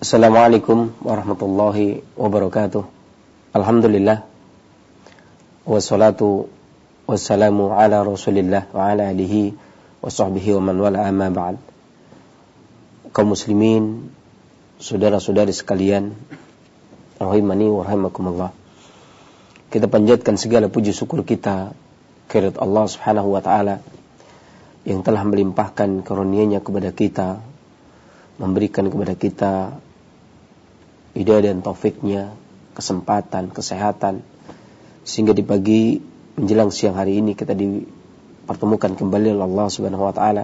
Assalamualaikum warahmatullahi wabarakatuh. Alhamdulillah. Wassalatu wassalamu ala rasulillah wa ala alihi wa sahbihi wa man wala amma ba'd. Kaum muslimin, saudara-saudari sekalian, rahimani wa rahimakumullah. Kita panjatkan segala puji syukur kita kepada Allah Subhanahu wa taala yang telah melimpahkan karunia-Nya kepada kita, memberikan kepada kita hidayah dan taufiknya, kesempatan, kesehatan, sehingga di pagi menjelang siang hari ini kita dipertemukan kembali oleh Allah Subhanahu wa taala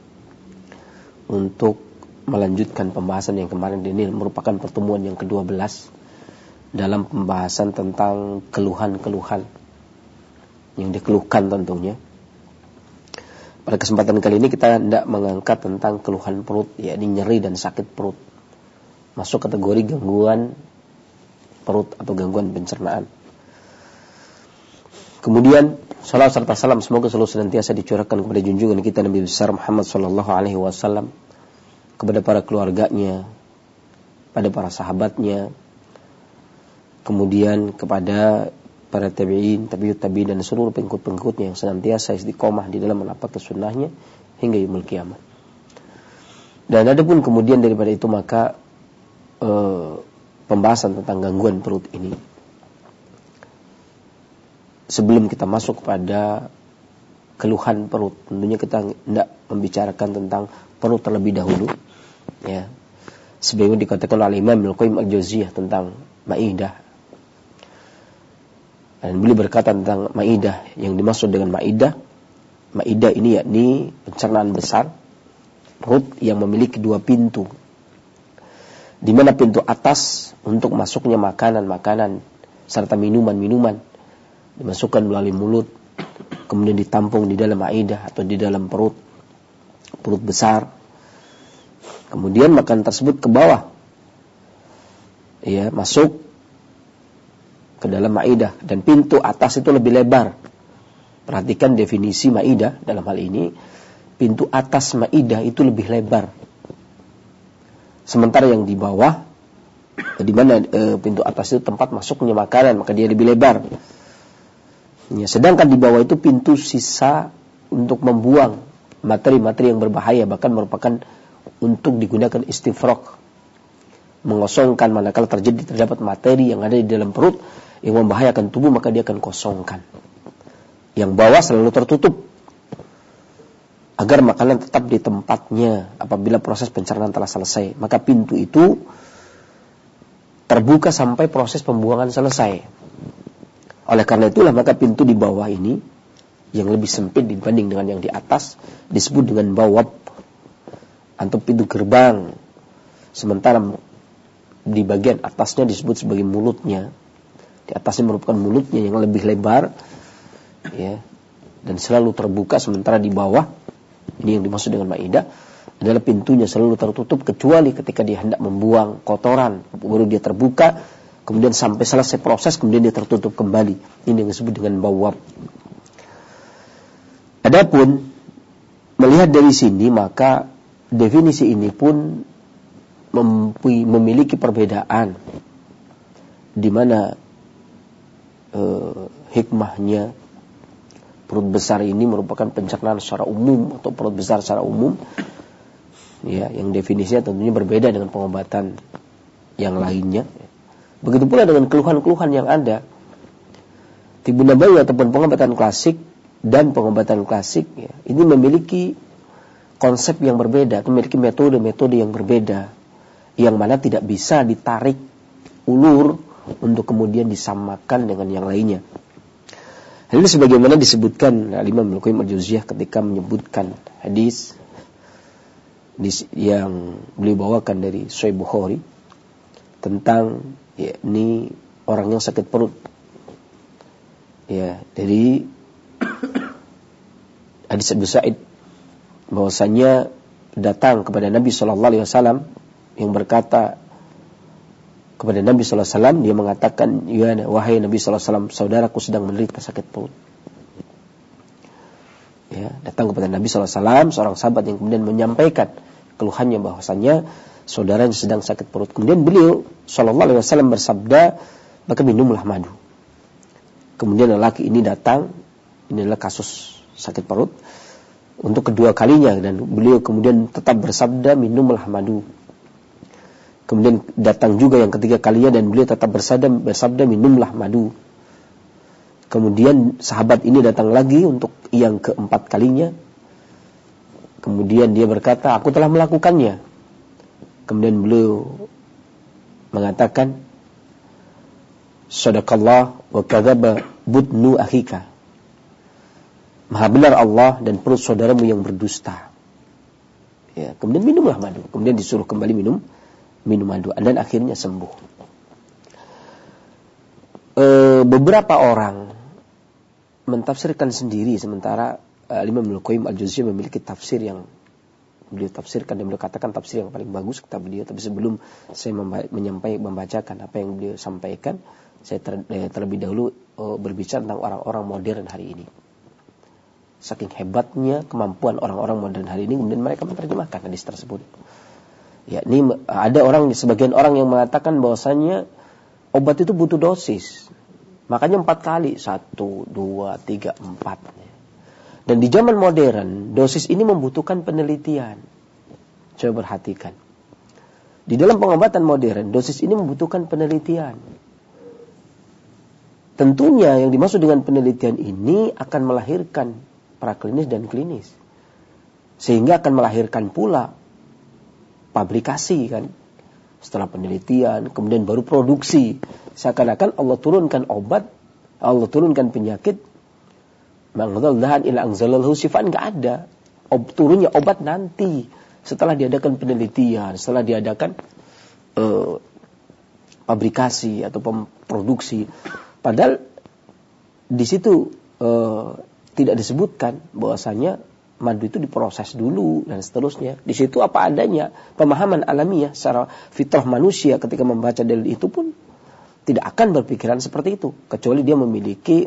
untuk melanjutkan pembahasan yang kemarin. Ini merupakan pertemuan yang ke-12 dalam pembahasan tentang keluhan-keluhan yang dikeluhkan tentunya. Pada kesempatan kali ini kita hendak mengangkat tentang keluhan perut, yakni nyeri dan sakit perut. Masuk kategori gangguan perut atau gangguan pencernaan. Kemudian salawat serta salam semoga selalu senantiasa dicurahkan kepada junjungan kita Nabi besar Muhammad sallallahu alaihi wasallam, kepada para keluarganya, pada para sahabatnya, kemudian kepada para tabi'in, tabi'ut tabi'in dan seluruh pengikut-pengikutnya yang senantiasa istiqomah di dalam menapaki sunnahnya hingga yaumul qiyamah. Dan adapun kemudian daripada itu maka pembahasan tentang gangguan perut ini, sebelum kita masuk pada keluhan perut, tentunya kita hendak membicarakan tentang perut terlebih dahulu, ya. Sebagaimana dikatakan oleh Imam Al-Qayyim Al-Jauziyah tentang Maidah. Dan beliau berkata tentang Maidah, yang dimaksud dengan Maidah ini yakni pencernaan besar, perut yang memiliki dua pintu, di mana pintu atas untuk masuknya makanan-makanan serta minuman-minuman dimasukkan melalui mulut, kemudian ditampung di dalam maidah atau di dalam perut besar. Kemudian makanan tersebut ke bawah, ya, masuk ke dalam maidah, dan pintu atas itu lebih lebar. Perhatikan definisi maidah dalam hal ini, pintu atas maidah itu lebih lebar. Sementara yang di bawah, di mana pintu atas itu tempat masuknya makanan, maka dia lebih lebar. Ya, sedangkan di bawah itu pintu sisa untuk membuang materi-materi yang berbahaya, bahkan merupakan untuk digunakan istifraq, mengosongkan manakala terdapat materi yang ada di dalam perut yang membahayakan tubuh, maka dia akan kosongkan. Yang bawah selalu tertutup agar makanan tetap di tempatnya apabila proses pencernaan telah selesai. Maka pintu itu terbuka sampai proses pembuangan selesai. Oleh karena itulah maka pintu di bawah ini yang lebih sempit dibanding dengan yang di atas disebut dengan bawab atau pintu gerbang. Sementara di bagian atasnya disebut sebagai mulutnya. Di atasnya merupakan mulutnya yang lebih lebar, ya, dan selalu terbuka. Sementara di bawah, ini yang dimaksud dengan maidah, adalah pintunya selalu tertutup kecuali ketika dia hendak membuang kotoran, baru dia terbuka, kemudian sampai selesai proses, kemudian dia tertutup kembali. Ini yang disebut dengan bawab. Adapun melihat dari sini, maka definisi ini pun memiliki perbedaan, di mana hikmahnya perut besar ini merupakan pencernaan secara umum atau perut besar secara umum, ya, yang definisinya tentunya berbeda dengan pengobatan yang lainnya. Begitu pula dengan keluhan-keluhan yang ada. Tibun nabawi ataupun pengobatan klasik dan pengobatan klasik, ya, ini memiliki konsep yang berbeda, memiliki metode-metode yang berbeda, yang mana tidak bisa ditarik ulur untuk kemudian disamakan dengan yang lainnya. Hal ini sebagaimana disebutkan Imam Al-Qayyim Al-Jauziyah ketika menyebutkan hadis yang beliau bawakan dari Sahih Bukhari tentang, yakni orang yang sakit perut, ya, dari hadis Abu Sa'id bahwasanya datang kepada Nabi sallallahu alaihi wasallam yang berkata kepada Nabi sallallahu alaihi wasallam, dia mengatakan, "Ya wahai Nabi sallallahu alaihi wasallam, saudaraku sedang menderita sakit perut." Ya, datang kepada Nabi sallallahu alaihi wasallam seorang sahabat yang kemudian menyampaikan keluhannya bahwasanya saudaranya sedang sakit perut. Kemudian beliau sallallahu alaihi wasallam bersabda, maka minumlah madu. Kemudian lelaki ini datang, ini adalah kasus sakit perut untuk kedua kalinya, dan beliau kemudian tetap bersabda, minumlah madu. Kemudian datang juga yang ketiga kalinya dan beliau tetap bersabda minumlah madu. Kemudian sahabat ini datang lagi untuk yang keempat kalinya. Kemudian dia berkata, aku telah melakukannya. Kemudian beliau mengatakan, sadaqallah wa kadzaba budnu akhika. Maha benar Allah dan perut saudaramu yang berdusta. Ya, kemudian minumlah madu. Kemudian disuruh kembali minum madu dan akhirnya sembuh. Beberapa orang mentafsirkan sendiri, sementara Imam Ibnu Qayyim Al-Jauziyah memiliki tafsir yang beliau tafsirkan dan beliau katakan tafsir yang paling bagus kata beliau. Tapi sebelum saya membacakan apa yang beliau sampaikan, saya terlebih dahulu berbicara tentang orang-orang modern hari ini. Saking hebatnya kemampuan orang-orang modern hari ini, kemudian mereka menerjemahkan hadis tersebut. Ya, ini ada sebagian orang yang mengatakan bahwasanya obat itu butuh dosis. Makanya 4 kali, 1, 2, 3, 4. Dan di zaman modern, dosis ini membutuhkan penelitian. Coba perhatikan. Di dalam pengobatan modern, dosis ini membutuhkan penelitian. Tentunya yang dimaksud dengan penelitian ini akan melahirkan praklinis dan klinis. Sehingga akan melahirkan pula pabrikasi kan. Setelah penelitian, kemudian baru produksi. Seakan-akan Allah turunkan obat, Allah turunkan penyakit. Mangdaldahan ila angzalallahu sifan, enggak ada. Turunnya obat nanti setelah diadakan penelitian, setelah diadakan pabrikasi atau produksi. Padahal di situ tidak disebutkan bahwasanya madu itu diproses dulu dan seterusnya. Di situ apa adanya, pemahaman alamiah secara fitrah manusia ketika membaca dalil itu pun tidak akan berpikiran seperti itu, kecuali dia memiliki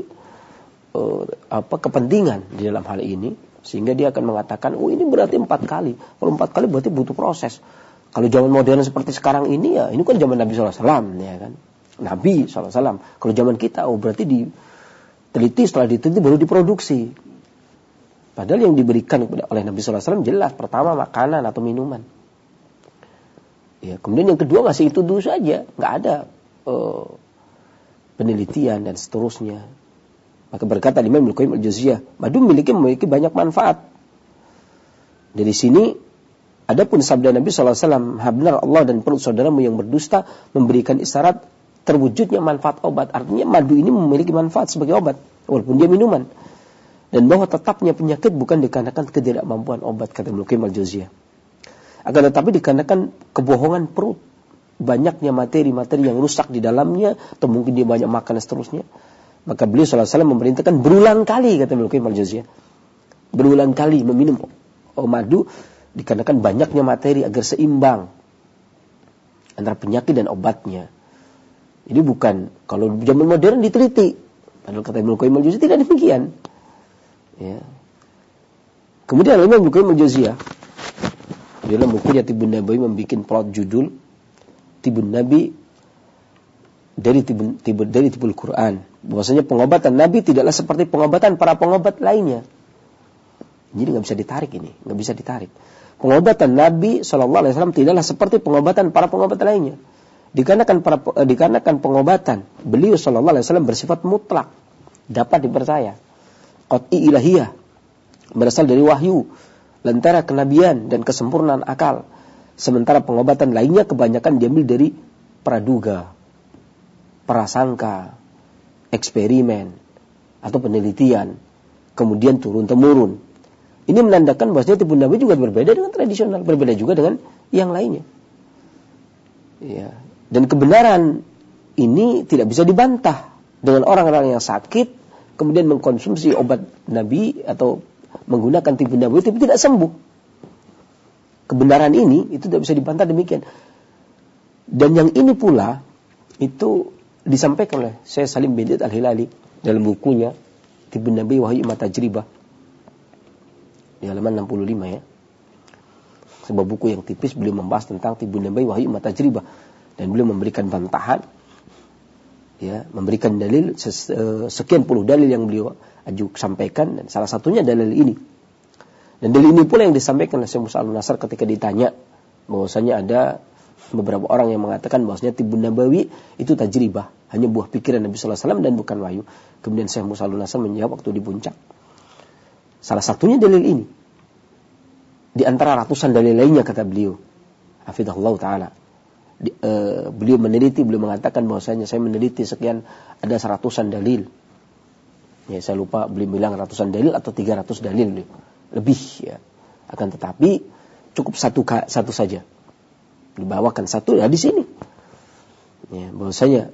kepentingan di dalam hal ini, sehingga dia akan mengatakan, oh ini berarti 4 kali. Kalau 4 kali berarti butuh proses. Kalau zaman modern seperti sekarang ini, ya ini kan zaman Nabi SAW, ya kan? Nabi SAW. Kalau zaman kita, oh berarti diteliti, setelah diteliti baru diproduksi. Padahal yang diberikan oleh Nabi SAW jelas, pertama makanan atau minuman. Ya, kemudian yang kedua masih itu dulu saja, nggak ada penelitian dan seterusnya. Maka berkata Imam Ibnu Qayyim Al-Jauziyah, madu memiliki banyak manfaat. Dari sini, adapun sabda Nabi SAW, benar Allah dan perut saudaramu yang berdusta memberikan isyarat terwujudnya manfaat obat. Artinya madu ini memiliki manfaat sebagai obat, walaupun dia minuman. Dan bahwa tetapnya penyakit bukan dikarenakan ketidakmampuan obat, kata Ibnu Qayyim Al-Jauziyah. Akan tetapi dikarenakan kebohongan perut. Banyaknya materi-materi yang rusak di dalamnya, atau mungkin dia banyak makan dan seterusnya. Maka beliau SAW memerintahkan berulang kali, kata Ibnu Qayyim Al-Jauziyah, berulang kali meminum madu dikarenakan banyaknya materi agar seimbang antara penyakit dan obatnya. Ini bukan, kalau zaman modern diteliti. Padahal kata Ibnu Qayyim Al-Jauziyah tidak demikian. Ya. Kemudian Imam Ibnu Qayyim Al-Jauziyah dalam bukunya Tibun Nabawi membuat plot judul Tibun Nabi dari Tibul Quran. Bahwasanya pengobatan Nabi tidaklah seperti pengobatan para pengobat lainnya. Jadi nggak bisa ditarik ini, nggak bisa ditarik. Pengobatan Nabi SAW tidaklah seperti pengobatan para pengobat lainnya. Dikarenakan pengobatan beliau SAW bersifat mutlak, dapat dipercaya, qat'i ilahiyah, berasal dari wahyu, lentera kenabian dan kesempurnaan akal. Sementara pengobatan lainnya kebanyakan diambil dari praduga, prasangka, eksperimen, atau penelitian, kemudian turun-temurun. Ini menandakan bahwasanya Tibun Nabawi juga berbeda dengan tradisional, berbeda juga dengan yang lainnya. Ya. Dan kebenaran ini tidak bisa dibantah dengan orang-orang yang sakit, kemudian mengkonsumsi obat Nabi atau menggunakan Tibun Nabawi tapi tidak sembuh. Kebenaran ini itu tidak bisa dibantah demikian. Dan yang ini pula itu disampaikan oleh Syekh Salim bin Al-Hilali dalam bukunya Tibun Nabawi wa Hikmah Tajribah di halaman 65 ya. sebuah buku yang tipis, beliau membahas tentang Tibbun Nabawi Wahyu Imma Tajribah, dan beliau memberikan bantahan, ya, memberikan dalil sekian puluh dalil yang beliau sampaikan, dan salah satunya dalil ini. Dan dalil ini pula yang disampaikan oleh Syekh Musa Al-Nasr ketika ditanya bahwasanya ada beberapa orang yang mengatakan bahwasanya Tibbun Nabawi itu tajribah, hanya buah pikiran Nabi sallallahu alaihi wasallam dan bukan wahyu. Kemudian Syekh Musa Al-Nasr menjawab waktu di puncak, salah satunya dalil ini. Di antara ratusan dalil lainnya, kata beliau, hafizahullah ta'ala. Beliau meneliti, beliau mengatakan bahwasanya saya meneliti sekian, ada 100-an dalil. Ya, saya lupa beliau bilang ratusan dalil atau 300 dalil lebih, ya. Akan tetapi cukup satu saja. Dibawakan satu di sini. Ya, bahwasanya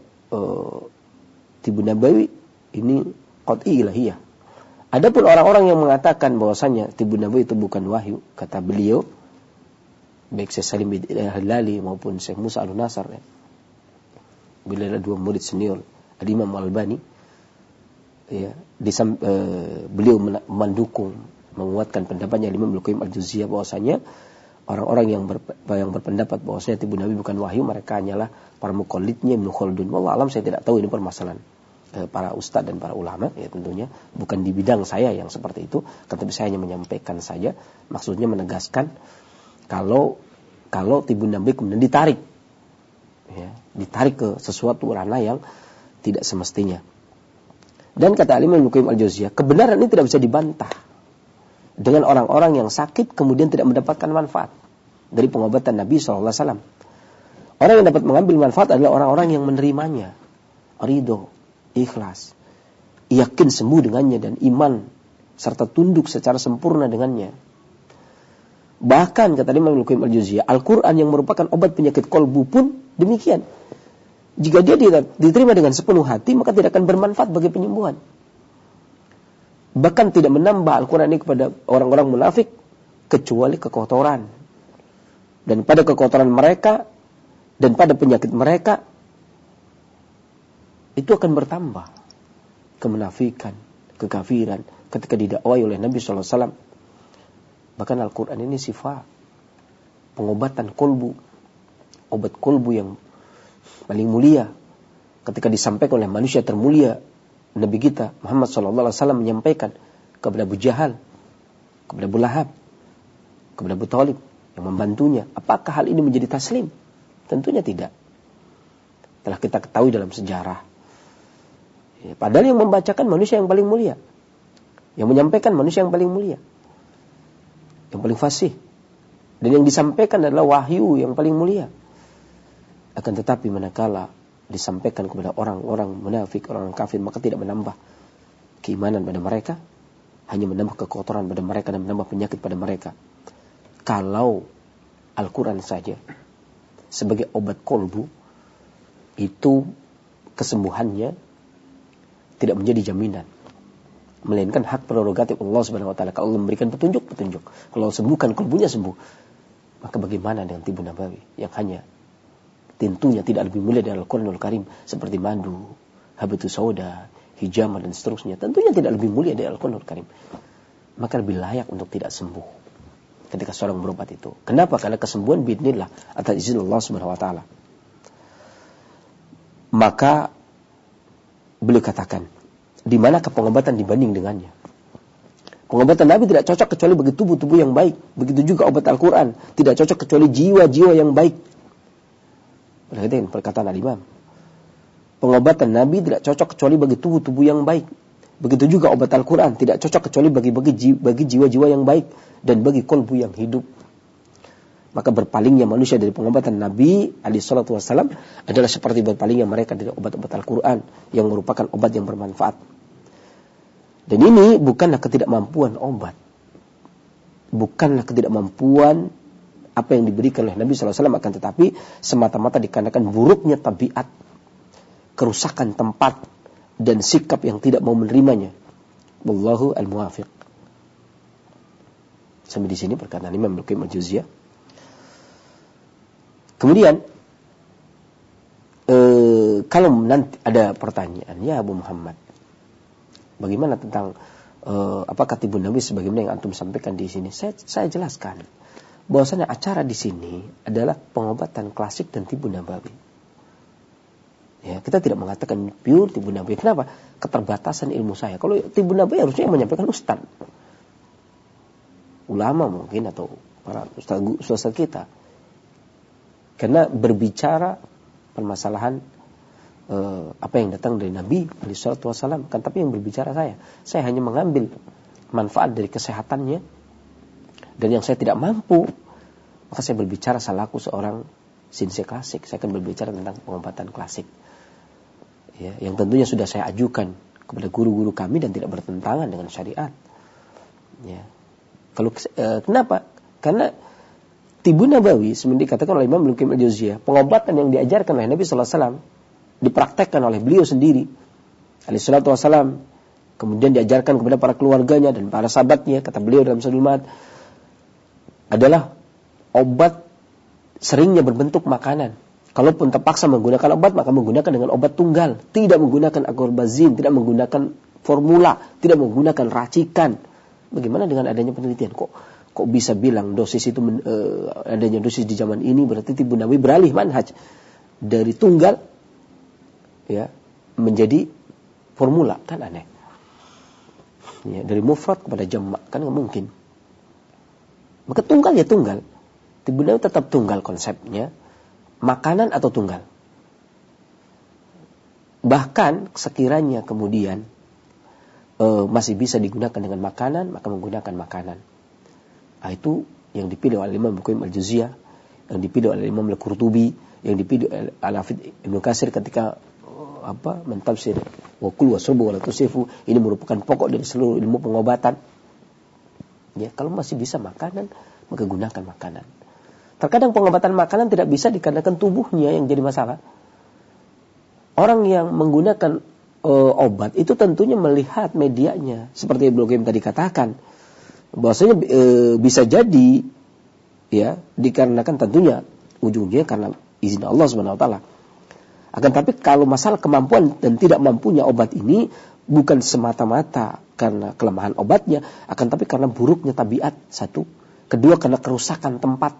Tibbun Nabawi ini qat'i ilahiyah. Adapun orang-orang yang mengatakan bahwasanya Tibbun Nabawi itu bukan wahyu, kata beliau, baik Syekh Salim bin Hilali maupun Syekh Musa Al-Nasr, ya, beliau adalah dua murid senior Al-Imam Al-Albani, ya, beliau mendukung, menguatkan pendapatnya Imam Al-Qayyim Al-Jauziyah bahwasanya orang-orang yang berpendapat bahwasanya Tibbun Nabawi bukan wahyu, mereka hanyalah para muqallidnya Ibnu Khaldun. Wallahu alam, saya tidak tahu ini permasalahan para ustadz dan para ulama, ya tentunya bukan di bidang saya yang seperti itu, tetapi saya hanya menyampaikan saja, maksudnya menegaskan kalau Tibbun Nabawi kemudian ditarik, ya, ditarik ke sesuatu ranah yang tidak semestinya. Dan kata Imam Al-Qayyim Al-Jauziyah, kebenaran ini tidak bisa dibantah dengan orang-orang yang sakit kemudian tidak mendapatkan manfaat dari pengobatan Nabi SAW. Orang yang dapat mengambil manfaat adalah orang-orang yang menerimanya, ridho, ikhlas, yakin sembuh dengannya, dan iman serta tunduk secara sempurna dengannya. Bahkan kata Imam Al-Qayyim Al-Jauziyah, Al-Quran yang merupakan obat penyakit kolbu pun demikian. Jika dia diterima dengan sepenuh hati, maka tidak akan bermanfaat bagi penyembuhan. Bahkan tidak menambah Al-Quran ini kepada orang-orang munafik kecuali kekotoran. Dan pada kekotoran mereka dan pada penyakit mereka itu akan bertambah kemunafikan, kekafiran ketika didakwai oleh Nabi SAW. Bahkan Al-Quran ini sifat pengobatan kolbu, obat kolbu yang paling mulia. Ketika disampaikan oleh manusia termulia, Nabi kita Muhammad SAW menyampaikan kepada Abu Jahal, kepada Abu Lahab, kepada Abu Talib yang membantunya, apakah hal ini menjadi taslim? Tentunya tidak. Telah kita ketahui dalam sejarah. Ya, padahal yang membacakan manusia yang paling mulia, yang menyampaikan manusia yang paling mulia, yang paling fasih, dan yang disampaikan adalah wahyu yang paling mulia. Akan tetapi manakala disampaikan kepada orang-orang munafik, orang kafir, maka tidak menambah keimanan pada mereka, hanya menambah kekotoran pada mereka dan menambah penyakit pada mereka. Kalau Al-Quran saja sebagai obat kolbu, itu kesembuhannya tidak menjadi jaminan, melainkan hak prerogatif Allah Subhanahu wa taala. Kalau Allah memberikan petunjuk. Kalau sembuhkan kolbunya sembuh. Maka bagaimana dengan Tibbun Nabawi yang hanya tentunya tidak lebih mulia dari Al-Quranul Karim, seperti madu, habatus sauda, hijamah dan seterusnya, tentunya tidak lebih mulia dari Al-Quranul Karim. Maka lebih layak untuk tidak sembuh ketika seorang berobat itu. Kenapa? Karena kesembuhan biidznillah atas izin Allah Subhanahu wa taala. Maka beliau katakan, di manakah pengobatan dibanding dengannya? Pengobatan Nabi tidak cocok kecuali bagi tubuh-tubuh yang baik. Begitu juga obat Al-Quran tidak cocok kecuali jiwa-jiwa yang baik. Perkataan Al-Imam, pengobatan Nabi tidak cocok kecuali bagi tubuh-tubuh yang baik. Begitu juga obat Al-Quran tidak cocok kecuali bagi jiwa-jiwa yang baik dan bagi kolbu yang hidup. Maka berpalingnya manusia dari pengobatan Nabi alaihissalatu wassalam adalah seperti berpalingnya mereka dari obat-obat Al-Quran yang merupakan obat yang bermanfaat. Dan ini bukanlah ketidakmampuan obat, bukanlah ketidakmampuan apa yang diberikan oleh Nabi SAW, akan tetapi semata-mata dikarenakan buruknya tabiat, kerusakan tempat, dan sikap yang tidak mau menerimanya. Wallahu al-muwafiq. Sampai di sini perkataan Imam Al-Qayyim Al-Jauziyah. Kemudian kalau nanti ada pertanyaan, ya Abu Muhammad, bagaimana tentang apakah Tibbun Nabawi sebagaimana yang antum sampaikan di sini? Saya jelaskan bahwasanya acara di sini adalah pengobatan klasik dan tibu nabawi. Ya, kita tidak mengatakan pure tibu nabawi. Kenapa? Keterbatasan ilmu saya. Kalau tibu nabawi harusnya yang menyampaikan ustaz, ulama mungkin, atau para ustaz kita. Karena berbicara permasalahan apa yang datang dari Nabi SAW, kan, tapi yang berbicara saya hanya mengambil manfaat dari kesehatannya, dan yang saya tidak mampu, maka saya berbicara selaku seorang sinse klasik. Saya akan berbicara tentang pengobatan klasik, ya, yang tentunya sudah saya ajukan kepada guru-guru kami dan tidak bertentangan dengan syariat. Ya. Kalau kenapa? Karena tibu nabawi seperti dikatakan oleh Imam Ibnu Qayyim al-Jauziyah, pengobatan yang diajarkan oleh Nabi sallallahu alaihi wasallam, dipraktekkan oleh beliau sendiri alaihi salatu wasallam, kemudian diajarkan kepada para keluarganya dan para sahabatnya, kata beliau dalam Zadul Ma'ad, adalah obat seringnya berbentuk makanan. Kalaupun terpaksa menggunakan obat, maka menggunakan dengan obat tunggal, tidak menggunakan agorbazin, tidak menggunakan formula, tidak menggunakan racikan. Bagaimana dengan adanya penelitian? Kok bisa bilang dosis itu adanya dosis di zaman ini, berarti tibu nabawi beralih manhaj dari tunggal, ya, menjadi formula, kan aneh. Ya, dari mufrad kepada jamak, kan nggak mungkin. Maka tunggal ya tunggal. Tibu nabawi tetap tunggal konsepnya, makanan atau tunggal. Bahkan sekiranya kemudian masih bisa digunakan dengan makanan, maka menggunakan makanan. Nah, itu yang dipilih oleh Imam Ibnu Qayyim al-Jauziyah, yang dipilih oleh Imam Al-Qurtubi, yang dipilih oleh Al-Hafidz Ibnu Katsir ketika mentafsir wa kul wasrubu wa la tusifu. Ini merupakan pokok dari seluruh ilmu pengobatan. Ya, kalau masih bisa makanan, maka gunakan makanan. Terkadang pengobatan makanan tidak bisa dikarenakan tubuhnya yang jadi masalah. Orang yang menggunakan obat itu tentunya melihat medianya, seperti Ibnu Qayyim tadi katakan, bahwasanya bisa jadi, ya, dikarenakan tentunya ujungnya karena izin Allah Subhanahu wa taala. Akan tapi kalau masalah kemampuan dan tidak mampunya obat ini bukan semata-mata karena kelemahan obatnya, akan tapi karena buruknya tabiat, satu. Kedua, karena kerusakan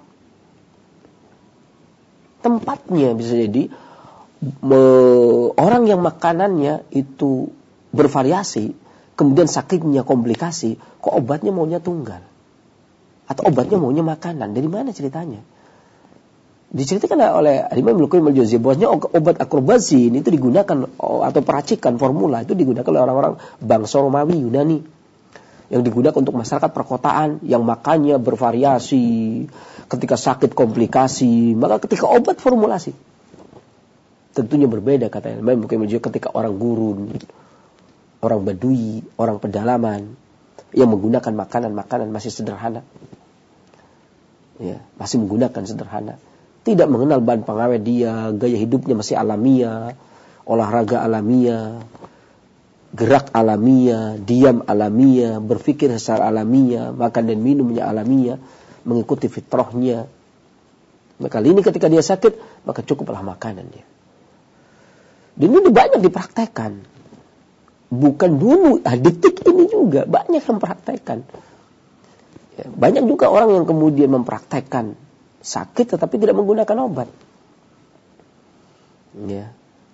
tempatnya. Bisa jadi orang yang makanannya itu bervariasi, kemudian sakitnya komplikasi, kok obatnya maunya tunggal, atau obatnya maunya makanan. Dari mana ceritanya? Diceritakan oleh Imam Ibnu Qayyim al-Jauziyah bahwasanya obat akrobazin itu digunakan, atau peracikan formula itu digunakan oleh orang-orang bangsa Romawi Yunani, yang digunakan untuk masyarakat perkotaan yang makannya bervariasi, ketika sakit komplikasi, maka ketika obat formulasi. Tentunya berbeda, kata Imam Ibnu Qayyim al-Jauziyah, ketika orang gurun, orang badui, orang pedalaman yang menggunakan makanan masih sederhana. Ya, masih menggunakan sederhana. Tidak mengenal bahan pengawet dia, gaya hidupnya masih alamiah, olahraga alamiah, gerak alamiah, diam alamiah, berpikir secara alamiah, makan dan minumnya alamiah, mengikuti fitrahnya. Maka kali ini ketika dia sakit, maka cukuplah makanan dia. Dan ini banyak dipraktekkan. Bukan dulu, detik ini juga banyak yang mempraktekkan. Ya, banyak juga orang yang kemudian mempraktekkan sakit tetapi tidak menggunakan obat. Ya.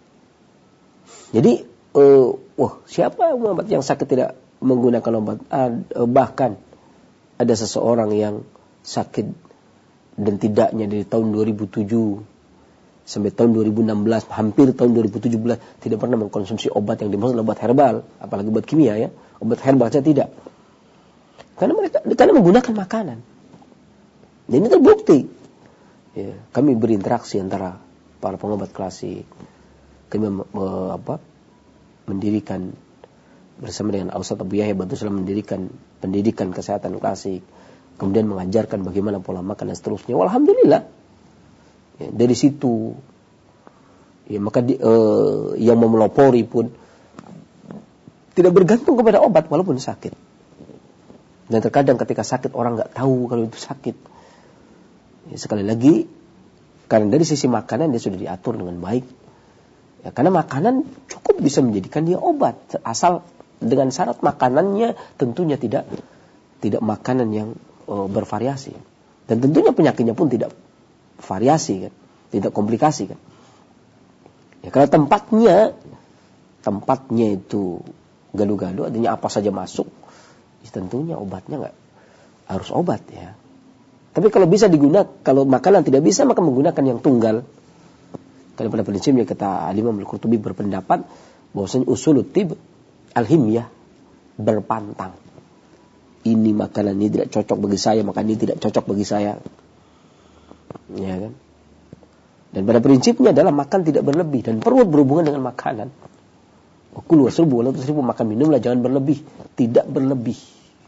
Jadi, siapa obat yang sakit tidak menggunakan obat? Bahkan ada seseorang yang sakit dan tidaknya dari tahun 2007 sampai tahun 2016, hampir tahun 2017 tidak pernah mengkonsumsi obat yang dimaksud obat herbal, apalagi obat kimia, ya. Obat herbal saja tidak. Karena menggunakan makanan. Dan ini terbukti. Ya, kami berinteraksi antara para pengobat klasik. Kami mendirikan bersama dengan Ustaz Abu Yahya Batu Salam, mendirikan pendidikan kesehatan klasik. Kemudian mengajarkan bagaimana pola makan dan seterusnya. Alhamdulillah. Ya, dari situ, ya, maka yang memelopori pun tidak bergantung kepada obat walaupun sakit. Dan terkadang ketika sakit orang nggak tahu kalau itu sakit. Ya, sekali lagi, karena dari sisi makanan dia sudah diatur dengan baik. Ya, karena makanan cukup bisa menjadikan dia obat, asal dengan syarat makanannya tentunya tidak makanan yang bervariasi. Dan tentunya penyakitnya pun tidak variasi kan, tidak komplikasi kan. Ya, kalau tempatnya itu gaduh-gaduh, artinya apa saja masuk, ya tentunya obatnya nggak harus obat ya. Tapi kalau bisa digunakan, kalau makanan tidak bisa maka menggunakan yang tunggal. Karena pada prinsipnya kata Imam Al-Qurtubi berpendapat bahwasanya usul tib al-himyah, berpantang. Ini makanan ini tidak cocok bagi saya, maka ini tidak cocok bagi saya. Ya kan? Dan pada prinsipnya adalah makan tidak berlebih dan perut berhubungan dengan makanan. Kulu wasrubu wala tusrifu, makan minumlah jangan berlebih, tidak berlebih.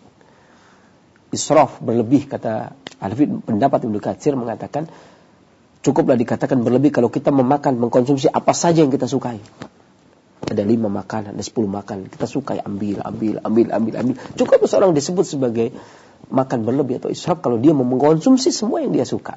Israf berlebih, kata Al-Hafidz pendapat Ibnu Katsir mengatakan cukuplah dikatakan berlebih kalau kita mengkonsumsi apa saja yang kita sukai. Ada 5 makanan, ada 10 makanan kita sukai, ambil. Cukup seorang disebut sebagai makan berlebih atau israf kalau dia mengkonsumsi semua yang dia suka.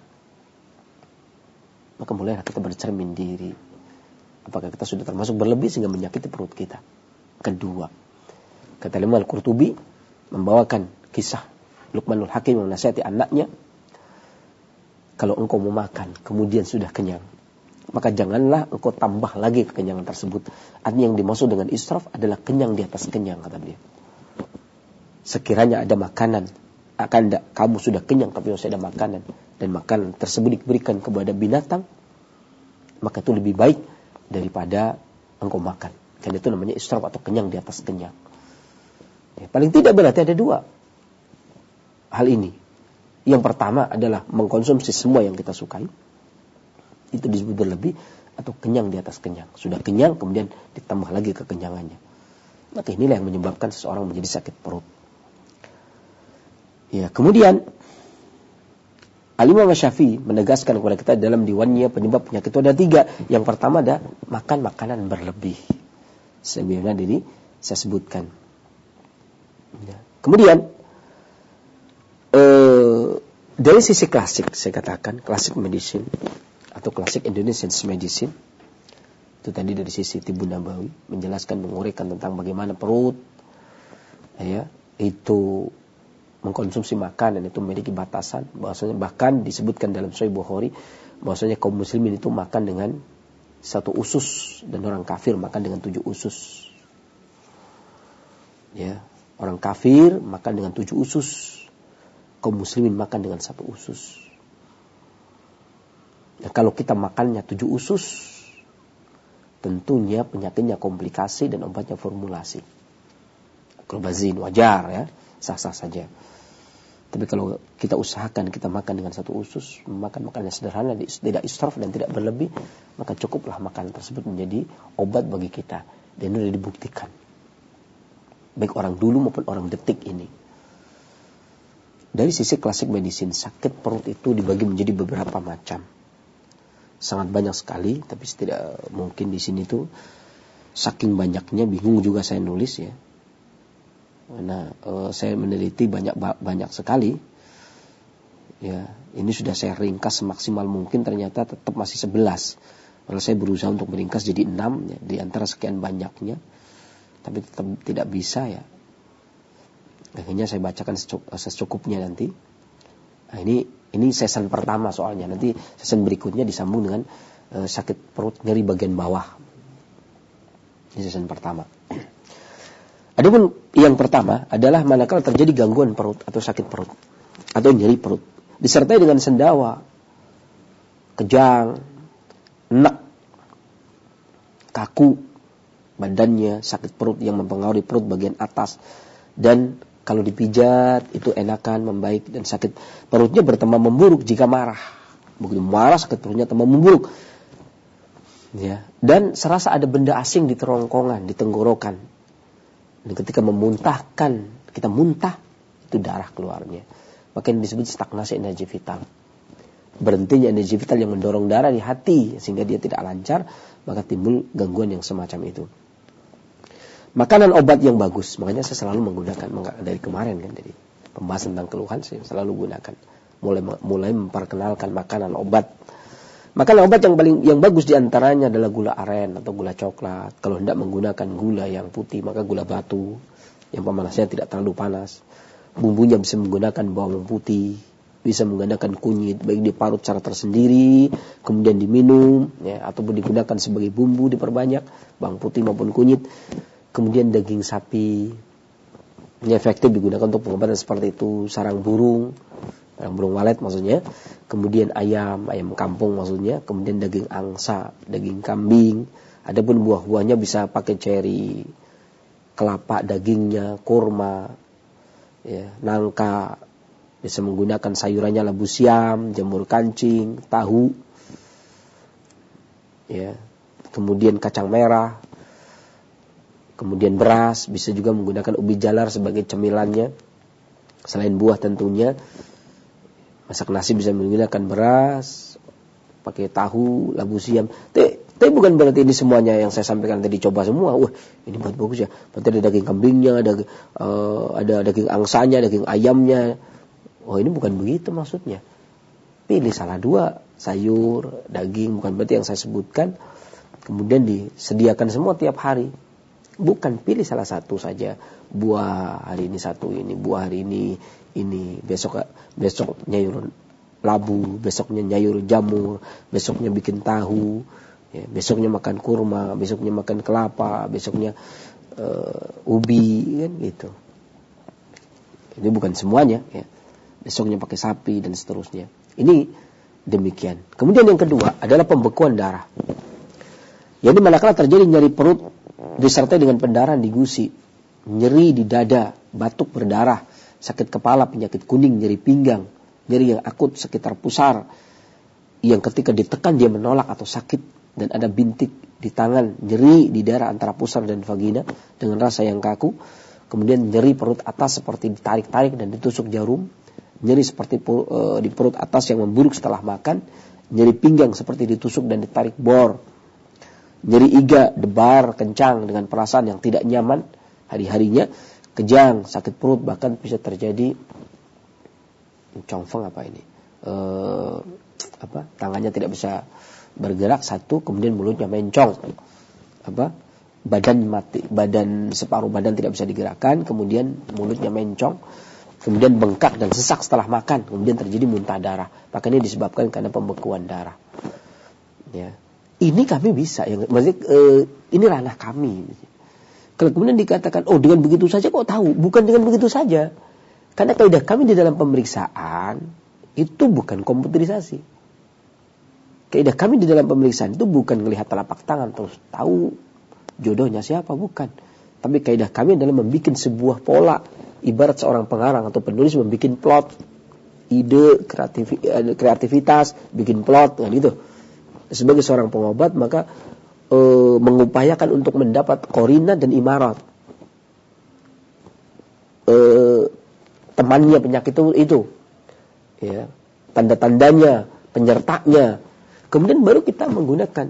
Maka mulailah kita bercermin diri. Apakah kita sudah termasuk berlebih sehingga menyakiti perut kita? Kedua, kata Imam Al-Qurtubi membawakan kisah Luqmanul Hakim menasihati anaknya, kalau engkau mau makan kemudian sudah kenyang, maka janganlah engkau tambah lagi kekenyangan tersebut. Artinya yang dimaksud dengan israf adalah kenyang di atas kenyang, kata beliau. Sekiranya ada makanan, kamu sudah kenyang tapi masih ada makanan, dan makanan tersebut diberikan kepada binatang, maka itu lebih baik daripada engkau makan. Karena itu namanya israf atau kenyang di atas kenyang. Ya, paling tidak berarti ada 2 hal ini. Yang pertama adalah mengkonsumsi semua yang kita sukai. Itu disebut berlebih, atau kenyang di atas kenyang. Sudah kenyang kemudian ditambah lagi kekenyangannya. Maka inilah yang menyebabkan seseorang menjadi sakit perut. Ya, kemudian Al-Imam Syafi'i menegaskan kepada kita dalam diwannya penyebab penyakit itu ada 3. Yang pertama ada makan makanan berlebih. Sebagaimana ini saya sebutkan. Ya. Kemudian dari sisi klasik, saya katakan klasik medicine atau klasik Indonesian medicine, itu tadi dari sisi Tibbun Nabawi menjelaskan, menguraikan tentang bagaimana perut ya itu mengkonsumsi makanan itu memiliki batasan. Bahwasanya bahkan disebutkan dalam Sahih Bukhari bahwasanya kaum muslimin itu makan dengan 1 usus dan orang kafir makan dengan 7 usus. Ya, orang kafir makan dengan 7 usus. Kaum muslimin makan dengan 1 usus. Nah, kalau kita makannya 7 usus, tentunya penyakitnya komplikasi dan obatnya formulasi. Klobazin wajar ya, sah-sah saja. Tapi kalau kita usahakan kita makan dengan 1 usus, makan makanan sederhana, tidak israf dan tidak berlebih, maka cukuplah makanan tersebut menjadi obat bagi kita. Dan itu dibuktikan. Baik orang dulu maupun orang detik ini. Dari sisi klasik medicine, sakit perut itu dibagi menjadi beberapa macam. Sangat banyak sekali, tapi tidak mungkin di sini tuh saking banyaknya bingung juga saya nulis ya. Karena saya meneliti banyak sekali. Ya, ini sudah saya ringkas semaksimal mungkin, ternyata tetap masih 11. Kalau saya berusaha untuk meringkas jadi 6 ya, di antara sekian banyaknya, tapi tetap tidak bisa ya. Akhirnya saya bacakan secukupnya nanti. Nah, ini season pertama soalnya. Nanti season berikutnya disambung dengan sakit perut nyeri bagian bawah. Ini season pertama. Adapun yang pertama adalah manakala terjadi gangguan perut atau sakit perut atau nyeri perut disertai dengan sendawa, kejang, enak, kaku badannya, sakit perut yang mempengaruhi perut bagian atas, dan kalau dipijat itu enakan, membaik, dan sakit perutnya bertambah memburuk jika marah. Begitu marah sakit perutnya tambah memburuk. Ya, dan serasa ada benda asing di kerongkongan, di tenggorokan. Dan ketika memuntahkan, kita muntah, itu darah keluarnya. Maka ini disebut stagnasi energi vital. Berhentinya energi vital yang mendorong darah di hati sehingga dia tidak lancar, maka timbul gangguan yang semacam itu. Makanan obat yang bagus, makanya saya selalu menggunakan dari kemarin kan, dari pembahasan tentang keluhan saya selalu gunakan. Mulai memperkenalkan makanan obat. Makanan obat yang bagus diantaranya adalah gula aren atau gula coklat. Kalau hendak menggunakan gula yang putih, maka gula batu yang pemanasnya tidak terlalu panas. Bumbunya bisa menggunakan bawang putih, bisa menggunakan kunyit, baik diparut secara tersendiri, kemudian diminum, ya, ataupun digunakan sebagai bumbu diperbanyak, bawang putih maupun kunyit. Kemudian daging sapi, ini efektif digunakan untuk pengobatan seperti itu. Sarang burung walet maksudnya. Kemudian ayam kampung maksudnya. Kemudian daging angsa, daging kambing. Adapun buah-buahnya bisa pakai ceri, kelapa dagingnya, kurma, ya, nangka. Bisa menggunakan sayurannya labu siam, jamur kancing, tahu, ya, kemudian kacang merah, kemudian beras. Bisa juga menggunakan ubi jalar sebagai cemilannya. Selain buah tentunya, masak nasi bisa menggunakan beras, pakai tahu, labu siam. Tapi bukan berarti ini semuanya yang saya sampaikan tadi coba semua. Wah, ini buat bagus ya. Berarti ada daging kambingnya, ada daging angsanya, daging ayamnya. Oh, ini bukan begitu maksudnya. Pilih salah dua, sayur, daging, bukan berarti yang saya sebutkan. Kemudian disediakan semua tiap hari. Bukan pilih salah satu saja. Buah hari ini satu ini, buah hari ini, besok nyayur labu, besoknya nyayur jamur, besoknya bikin tahu, ya, besoknya makan kurma, besoknya makan kelapa, besoknya ubi, kan gitu. Ini bukan semuanya, ya. Besoknya pakai sapi dan seterusnya. Ini demikian. Kemudian yang kedua adalah pembekuan darah. Jadi manakala terjadi nyeri perut disertai dengan pendarahan di gusi, nyeri di dada, batuk berdarah, sakit kepala, penyakit kuning, nyeri pinggang, nyeri yang akut sekitar pusar, yang ketika ditekan dia menolak atau sakit, dan ada bintik di tangan, nyeri di daerah antara pusar dan vagina dengan rasa yang kaku, kemudian nyeri perut atas seperti ditarik-tarik dan ditusuk jarum, nyeri seperti di perut atas yang memburuk setelah makan, nyeri pinggang seperti ditusuk dan ditarik bor, nyeri iga, debar, kencang dengan perasaan yang tidak nyaman hari-harinya, kejang, sakit perut, bahkan bisa terjadi congfeng tangannya tidak bisa bergerak satu, kemudian mulutnya mencong, badan separuh badan tidak bisa digerakkan, kemudian mulutnya mencong, kemudian bengkak dan sesak setelah makan, kemudian terjadi muntah darah. Maka ini disebabkan karena pembekuan darah. Ya. Ini kami bisa, maksudnya ini ranah kami. Kalau kemudian dikatakan, oh dengan begitu saja kok tahu? Bukan dengan begitu saja. Karena kaidah kami di dalam pemeriksaan itu bukan komputerisasi. Kaidah kami di dalam pemeriksaan itu bukan melihat telapak tangan terus tahu jodohnya siapa, bukan. Tapi kaidah kami adalah membuat sebuah pola. Ibarat seorang pengarang atau penulis membuat plot, ide, kreativitas, bikin plot, kan gitu. Sebagai seorang pengobat maka mengupayakan untuk mendapat korina dan imarat. Temannya penyakit itu, ya, tanda-tandanya, penyertanya. Kemudian baru kita menggunakan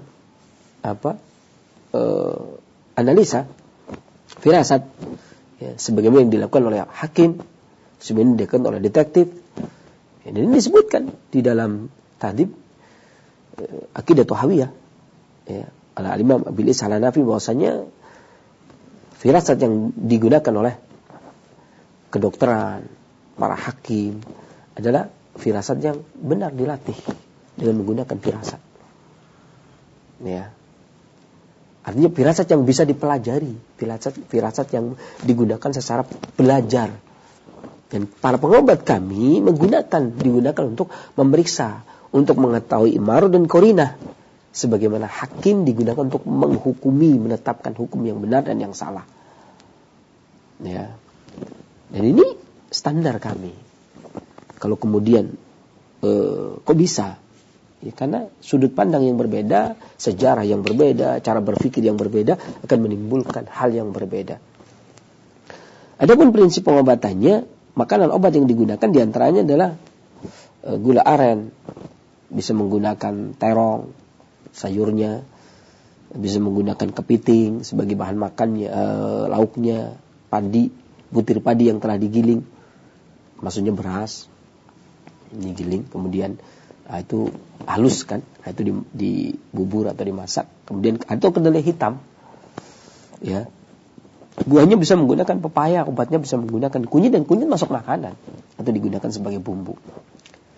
analisa, firasat, ya, sebagaimana yang dilakukan oleh hakim, sebagaimana dilakukan oleh detektif. Ya, dan ini disebutkan di dalam tahdib Aqidah Tuhawiyah, ya, Al-Imam Abil Is Al-Hanafi, bahwasanya firasat yang digunakan oleh kedokteran, para hakim adalah firasat yang benar dilatih dengan menggunakan firasat. Ya. Artinya firasat yang bisa dipelajari, firasat yang digunakan secara belajar. Dan para pengobat kami digunakan untuk memeriksa, untuk mengetahui imaru dan korina. Sebagaimana hakim digunakan untuk menghukumi, menetapkan hukum yang benar dan yang salah. Ya. Dan ini standar kami. Kalau kemudian kok bisa? Ya, karena sudut pandang yang berbeda, sejarah yang berbeda, cara berpikir yang berbeda akan menimbulkan hal yang berbeda. Adapun prinsip pengobatannya, makanan obat yang digunakan diantaranya adalah gula aren, bisa menggunakan terong, sayurnya, bisa menggunakan kepiting sebagai bahan makannya, lauknya, padi, butir padi yang telah digiling, maksudnya beras, digiling, kemudian itu halus kan, itu dibubur atau dimasak, kemudian atau kedelai hitam, ya. Buahnya bisa menggunakan pepaya, obatnya bisa menggunakan kunyit, dan kunyit masuk makanan atau digunakan sebagai bumbu.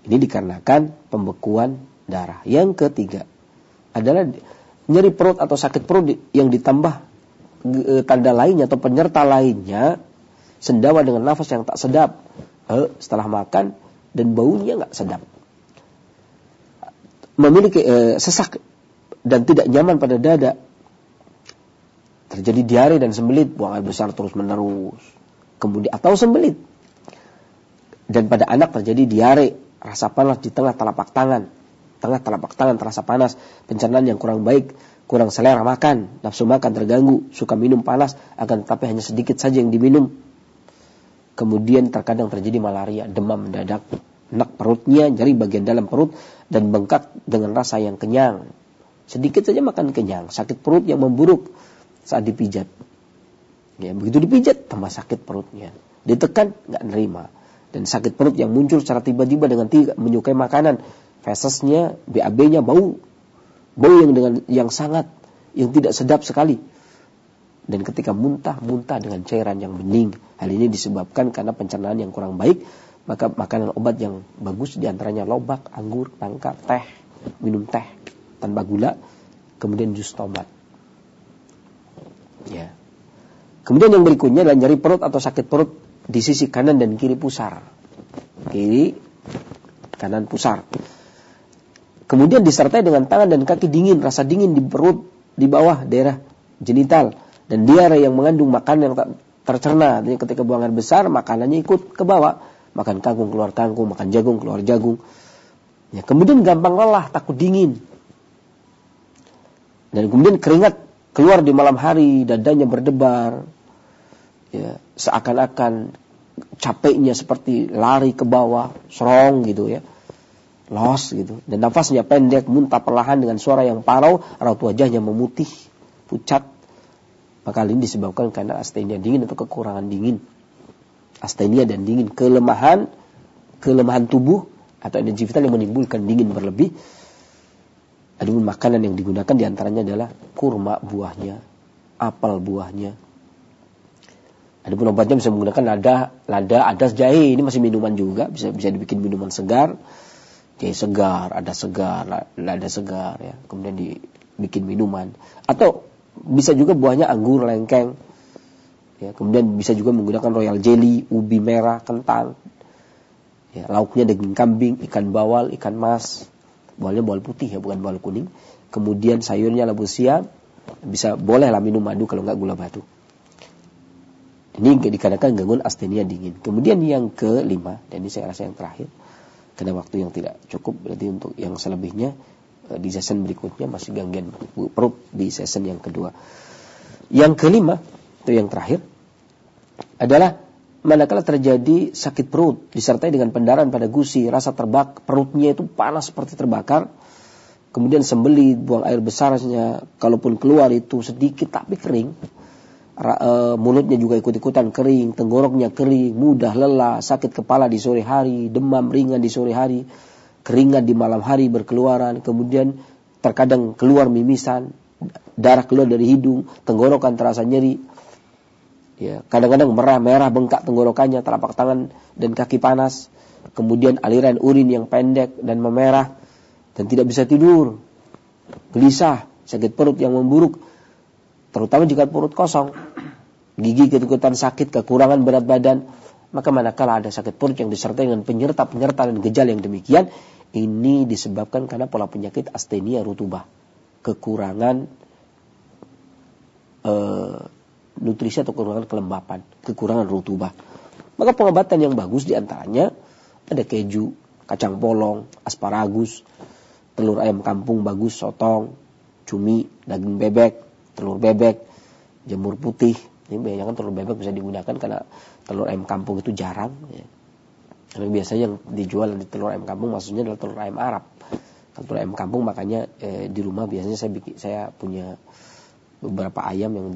Ini dikarenakan pembekuan darah. Yang ketiga adalah nyeri perut atau sakit perut yang ditambah tanda lainnya atau penyerta lainnya, sendawa dengan nafas yang tak sedap setelah makan dan baunya nggak sedap. Memiliki sesak dan tidak nyaman pada dada. Terjadi diare dan sembelit, buang air besar terus menerus. Kemudian atau sembelit. Dan pada anak terjadi diare, rasa panas di tengah telapak tangan. Tengah telapak tangan terasa panas, pencernaan yang kurang baik, kurang selera makan, nafsu makan terganggu, suka minum panas, akan tetapi hanya sedikit saja yang diminum. Kemudian terkadang terjadi malaria, demam mendadak, enak perutnya, nyeri bagian dalam perut, dan bengkak dengan rasa yang kenyang. Sedikit saja makan kenyang, sakit perut yang memburuk saat dipijat. Ya, begitu dipijat, tambah sakit perutnya. Ditekan, nggak nerima. Dan sakit perut yang muncul secara tiba-tiba dengan tidak menyukai makanan, fesesnya, BAB-nya bau yang sangat, yang tidak sedap sekali. Dan ketika muntah dengan cairan yang bening. Hal ini disebabkan karena pencernaan yang kurang baik. Maka makanan obat yang bagus diantaranya lobak, anggur, nangka, teh, minum teh tanpa gula, kemudian jus tomat. Ya. Kemudian yang berikutnya adalah nyeri perut atau sakit perut di sisi kanan dan kiri pusar. Kiri, kanan pusar. Kemudian disertai dengan tangan dan kaki dingin, rasa dingin di perut, di bawah daerah genital, dan diare yang mengandung makanan yang tak tercerna. Jadi ketika buang air besar, makanannya ikut ke bawah. Makan kangkung, keluar kangkung, makan jagung, keluar jagung. Ya, kemudian gampang lelah, takut dingin. Dan kemudian keringat keluar di malam hari, dadanya berdebar. Ya, seakan-akan capeknya seperti lari ke bawah, serong gitu ya. Los gitu, dan nafasnya pendek, muntah perlahan dengan suara yang parau, raut wajahnya memutih, pucat. Maka hal ini disebabkan karena astenia dingin atau kekurangan dingin. Astenia dan dingin, kelemahan tubuh atau energi vital yang menimbulkan dingin berlebih. Adapun makanan yang digunakan diantaranya adalah kurma buahnya, apel buahnya. Adapun obatnya bisa menggunakan lada, adas, jahe. Ini masih minuman juga, bisa dibikin minuman segar. Jahe segar, lada segar ya. Kemudian dibikin minuman. Atau bisa juga buahnya anggur, lengkeng. Ya, kemudian bisa juga menggunakan royal jelly, ubi merah, kentang. Ya, lauknya daging kambing, ikan bawal, ikan mas. Bawalnya bawal putih ya, bukan bawal kuning. Kemudian sayurnya labu siam. Bolehlah minum madu kalau enggak gula batu. Ini dikarenakan gangguan astenia dingin. Kemudian yang kelima, dan ini saya rasa yang terakhir, karena waktu yang tidak cukup, berarti untuk yang selebihnya di season berikutnya masih gangguan perut di season yang kedua. Yang kelima, itu yang terakhir, adalah manakala terjadi sakit perut disertai dengan pendarahan pada gusi, rasa perutnya itu panas seperti terbakar, kemudian sembelit, buang air besarnya, kalaupun keluar itu sedikit tapi kering. Mulutnya juga ikut-ikutan kering, tenggoroknya kering, mudah lelah, sakit kepala di sore hari, demam ringan di sore hari, keringat di malam hari berkeluaran, kemudian terkadang keluar mimisan, darah keluar dari hidung, tenggorokan terasa nyeri. Ya, kadang-kadang merah bengkak tenggorokannya, telapak tangan dan kaki panas, kemudian aliran urin yang pendek dan memerah, dan tidak bisa tidur, gelisah, sakit perut yang memburuk, terutama jika perut kosong, gigi ikut-ikutan sakit, kekurangan berat badan. Maka manakala ada sakit perut yang disertai dengan penyerta dan gejala yang demikian, ini disebabkan karena pola penyakit astenia rutubah, kekurangan nutrisi atau kekurangan kelembapan, kekurangan rutubah. Maka pengobatan yang bagus diantaranya ada keju, kacang polong, asparagus, telur ayam kampung bagus, sotong, cumi, daging bebek, telur bebek, jamur putih. Ini banyak kan telur bebek bisa digunakan karena telur ayam kampung itu jarang. Ya. Karena biasanya yang dijual di telur ayam kampung maksudnya adalah telur ayam Arab. Kalau telur ayam kampung makanya di rumah biasanya saya punya beberapa ayam yang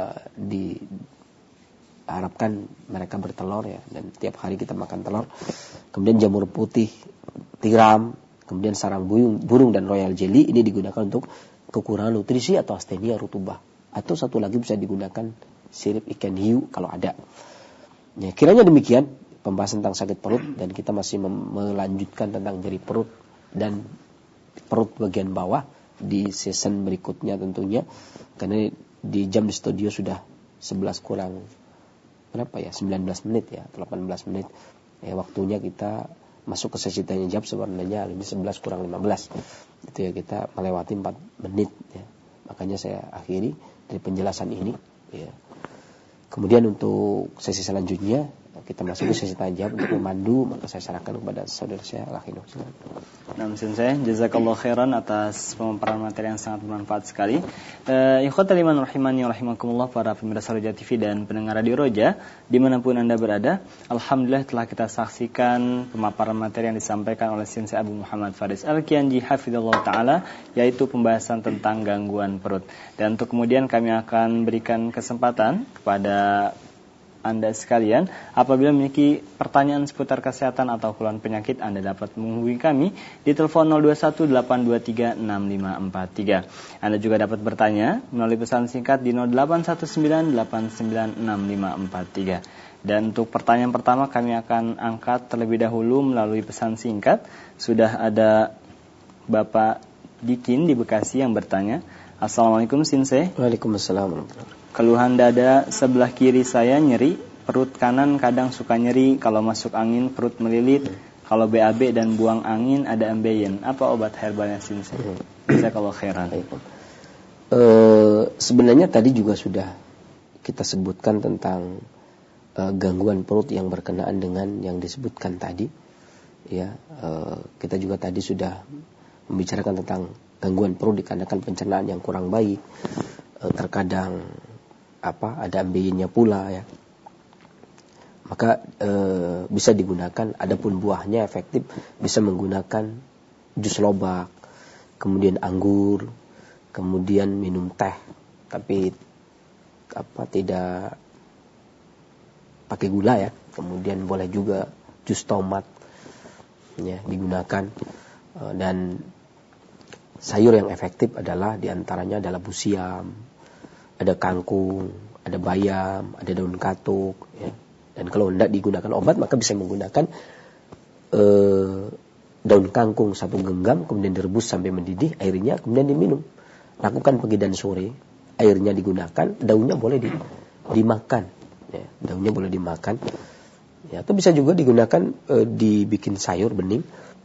diharapkan mereka bertelur ya, dan tiap hari kita makan telur. Kemudian jamur putih, tiram, kemudian sarang burung dan royal jelly ini digunakan untuk kekurangan nutrisi atau astenia rutubah. Atau satu lagi bisa digunakan sirip ikan hiu kalau ada. Ya, kiranya demikian pembahasan tentang sakit perut, dan kita masih melanjutkan tentang nyeri perut dan perut bagian bawah di season berikutnya tentunya, karena di jam di studio sudah 11 kurang berapa ya, 19 menit ya, 18 menit ya, waktunya kita masuk ke sesi tanya jawab. Sebenarnya ini 11 kurang 15 itu ya, kita melewati 4 menit ya. Makanya saya akhiri dari penjelasan ini ya. Kemudian untuk sesi selanjutnya kita masuk ke sesi tanya jawab untuk memandu, maka saya sarankan kepada saudara saya Al-Akhinur. Nah, Sensei, jazakallahu khairan atas pemaparan materi yang sangat bermanfaat sekali. Ikhwatal iman rahimani wa rahimakumullah, para pemirsa Roja TV dan pendengar Radio Roja dimanapun Anda berada, alhamdulillah telah kita saksikan pemaparan materi yang disampaikan oleh Sensei Abu Muhammad Faris Al-Kianji hafizallahu taala, yaitu pembahasan tentang gangguan perut. Dan untuk kemudian kami akan berikan kesempatan kepada Anda sekalian, apabila memiliki pertanyaan seputar kesehatan atau keluhan penyakit, Anda dapat menghubungi kami di telepon 0218236543. Anda juga dapat bertanya melalui pesan singkat di 0819896543. Dan untuk pertanyaan pertama kami akan angkat terlebih dahulu melalui pesan singkat. Sudah ada Bapak Dikin di Bekasi yang bertanya. Assalamualaikum Sensei. Waalaikumsalam. Keluhan dada sebelah kiri saya nyeri, perut kanan kadang suka nyeri, kalau masuk angin perut melilit, kalau BAB dan buang angin ada ambeien. Apa obat herbalnya Sensei? Jazakallahu khairan. Sebenarnya tadi juga sudah kita sebutkan tentang gangguan perut yang berkenaan dengan yang disebutkan tadi. Ya, kita juga tadi sudah membicarakan tentang gangguan perut dikarenakan pencernaan yang kurang baik. Terkadang ada ambeiennya pula ya. Maka bisa digunakan, adapun buahnya efektif bisa menggunakan jus lobak, kemudian anggur, kemudian minum teh, tapi tidak pakai gula ya. Kemudian boleh juga jus tomat ya digunakan, dan sayur yang efektif adalah diantaranya adalah busiam, ada kangkung, ada bayam, ada daun katuk ya. Dan kalau tidak digunakan obat, maka bisa menggunakan daun kangkung 1 genggam, kemudian direbus sampai mendidih airnya, kemudian diminum. Lakukan pagi dan sore, airnya digunakan, daunnya boleh dimakan ya. Daunnya boleh dimakan ya. Atau bisa juga digunakan dibikin sayur bening,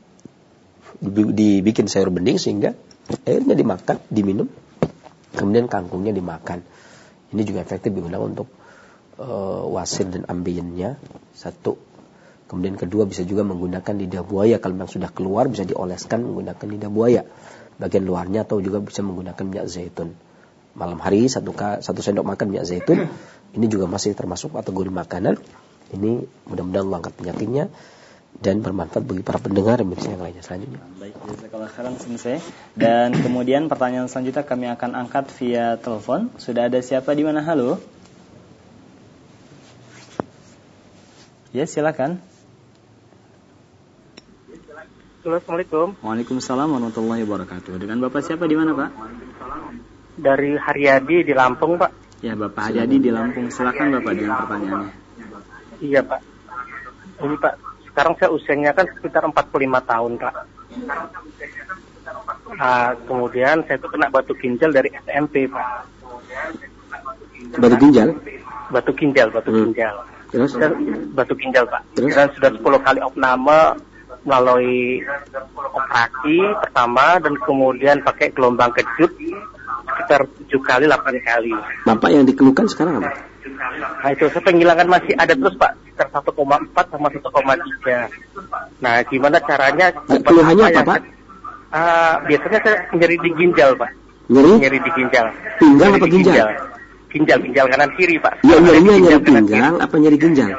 sehingga airnya dimakan, diminum, kemudian kangkungnya dimakan. Ini juga efektif digunakan untuk wasir dan ambeiennya, 1. Kemudian kedua, bisa juga menggunakan lidah buaya. Kalau memang sudah keluar, bisa dioleskan menggunakan lidah buaya bagian luarnya, atau juga bisa menggunakan minyak zaitun. Malam hari 1 sendok makan minyak zaitun. Ini juga masih termasuk kategori makanan. Ini mudah-mudahan mengangkat penyakitnya dan bermanfaat bagi para pendengar dan yang lainnya selanjutnya. Baik, jazakallahu khairan Sensei. Dan kemudian pertanyaan selanjutnya kami akan angkat via telepon. Sudah ada siapa di mana? Halo. Ya, silakan. Assalamualaikum. Waalaikumsalam warahmatullahi wabarakatuh. Dengan Bapak siapa di mana, Pak? Dari Haryadi di Lampung, Pak. Ya, Bapak Haryadi di Lampung. Silakan Bapak dengan pertanyaannya. Iya, Pak. Ini, Pak, sekarang saya usianya kan sekitar 45 tahun, Pak. Kemudian saya tuh kena batu ginjal dari SMP, Pak. Batu ginjal? Batu ginjal. Terus? Batu ginjal, Pak. Terus? Dan sudah 10 kali opname melalui operasi pertama, dan kemudian pakai gelombang kejut sekitar 7 kali, 8 kali. Bapak yang dikeluhkan sekarang apa? Nah, itu saya penghilangan masih ada terus, Pak, sekitar 1,4 sama 1,3. Nah, gimana caranya? Keluhannya apa, Pak? Biasanya saya nyeri di ginjal, Pak. Nyeri di ginjal. Pinggang apa ginjal? Ginjal kanan kiri, Pak. Ya, nyerinya nyeri pinggang apa nyeri ginjal?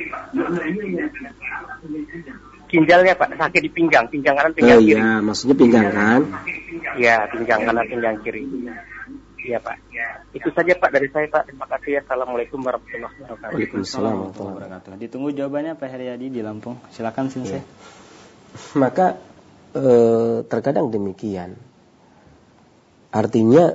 Ginjalnya, Pak, sakit di pinggang kanan, pinggang kiri. Iya, maksudnya pinggang kan? Iya, pinggang kanan, pinggang kiri. Iya, Pak. Itu saja, Pak, dari saya, Pak. Terima kasih. Assalamualaikum warahmatullahi wabarakatuh. Waalaikumsalam warahmatullahi wabarakatuh. Ditunggu jawabannya Pak Haryadi di Lampung. Silakan Sensei. Maka terkadang demikian. Artinya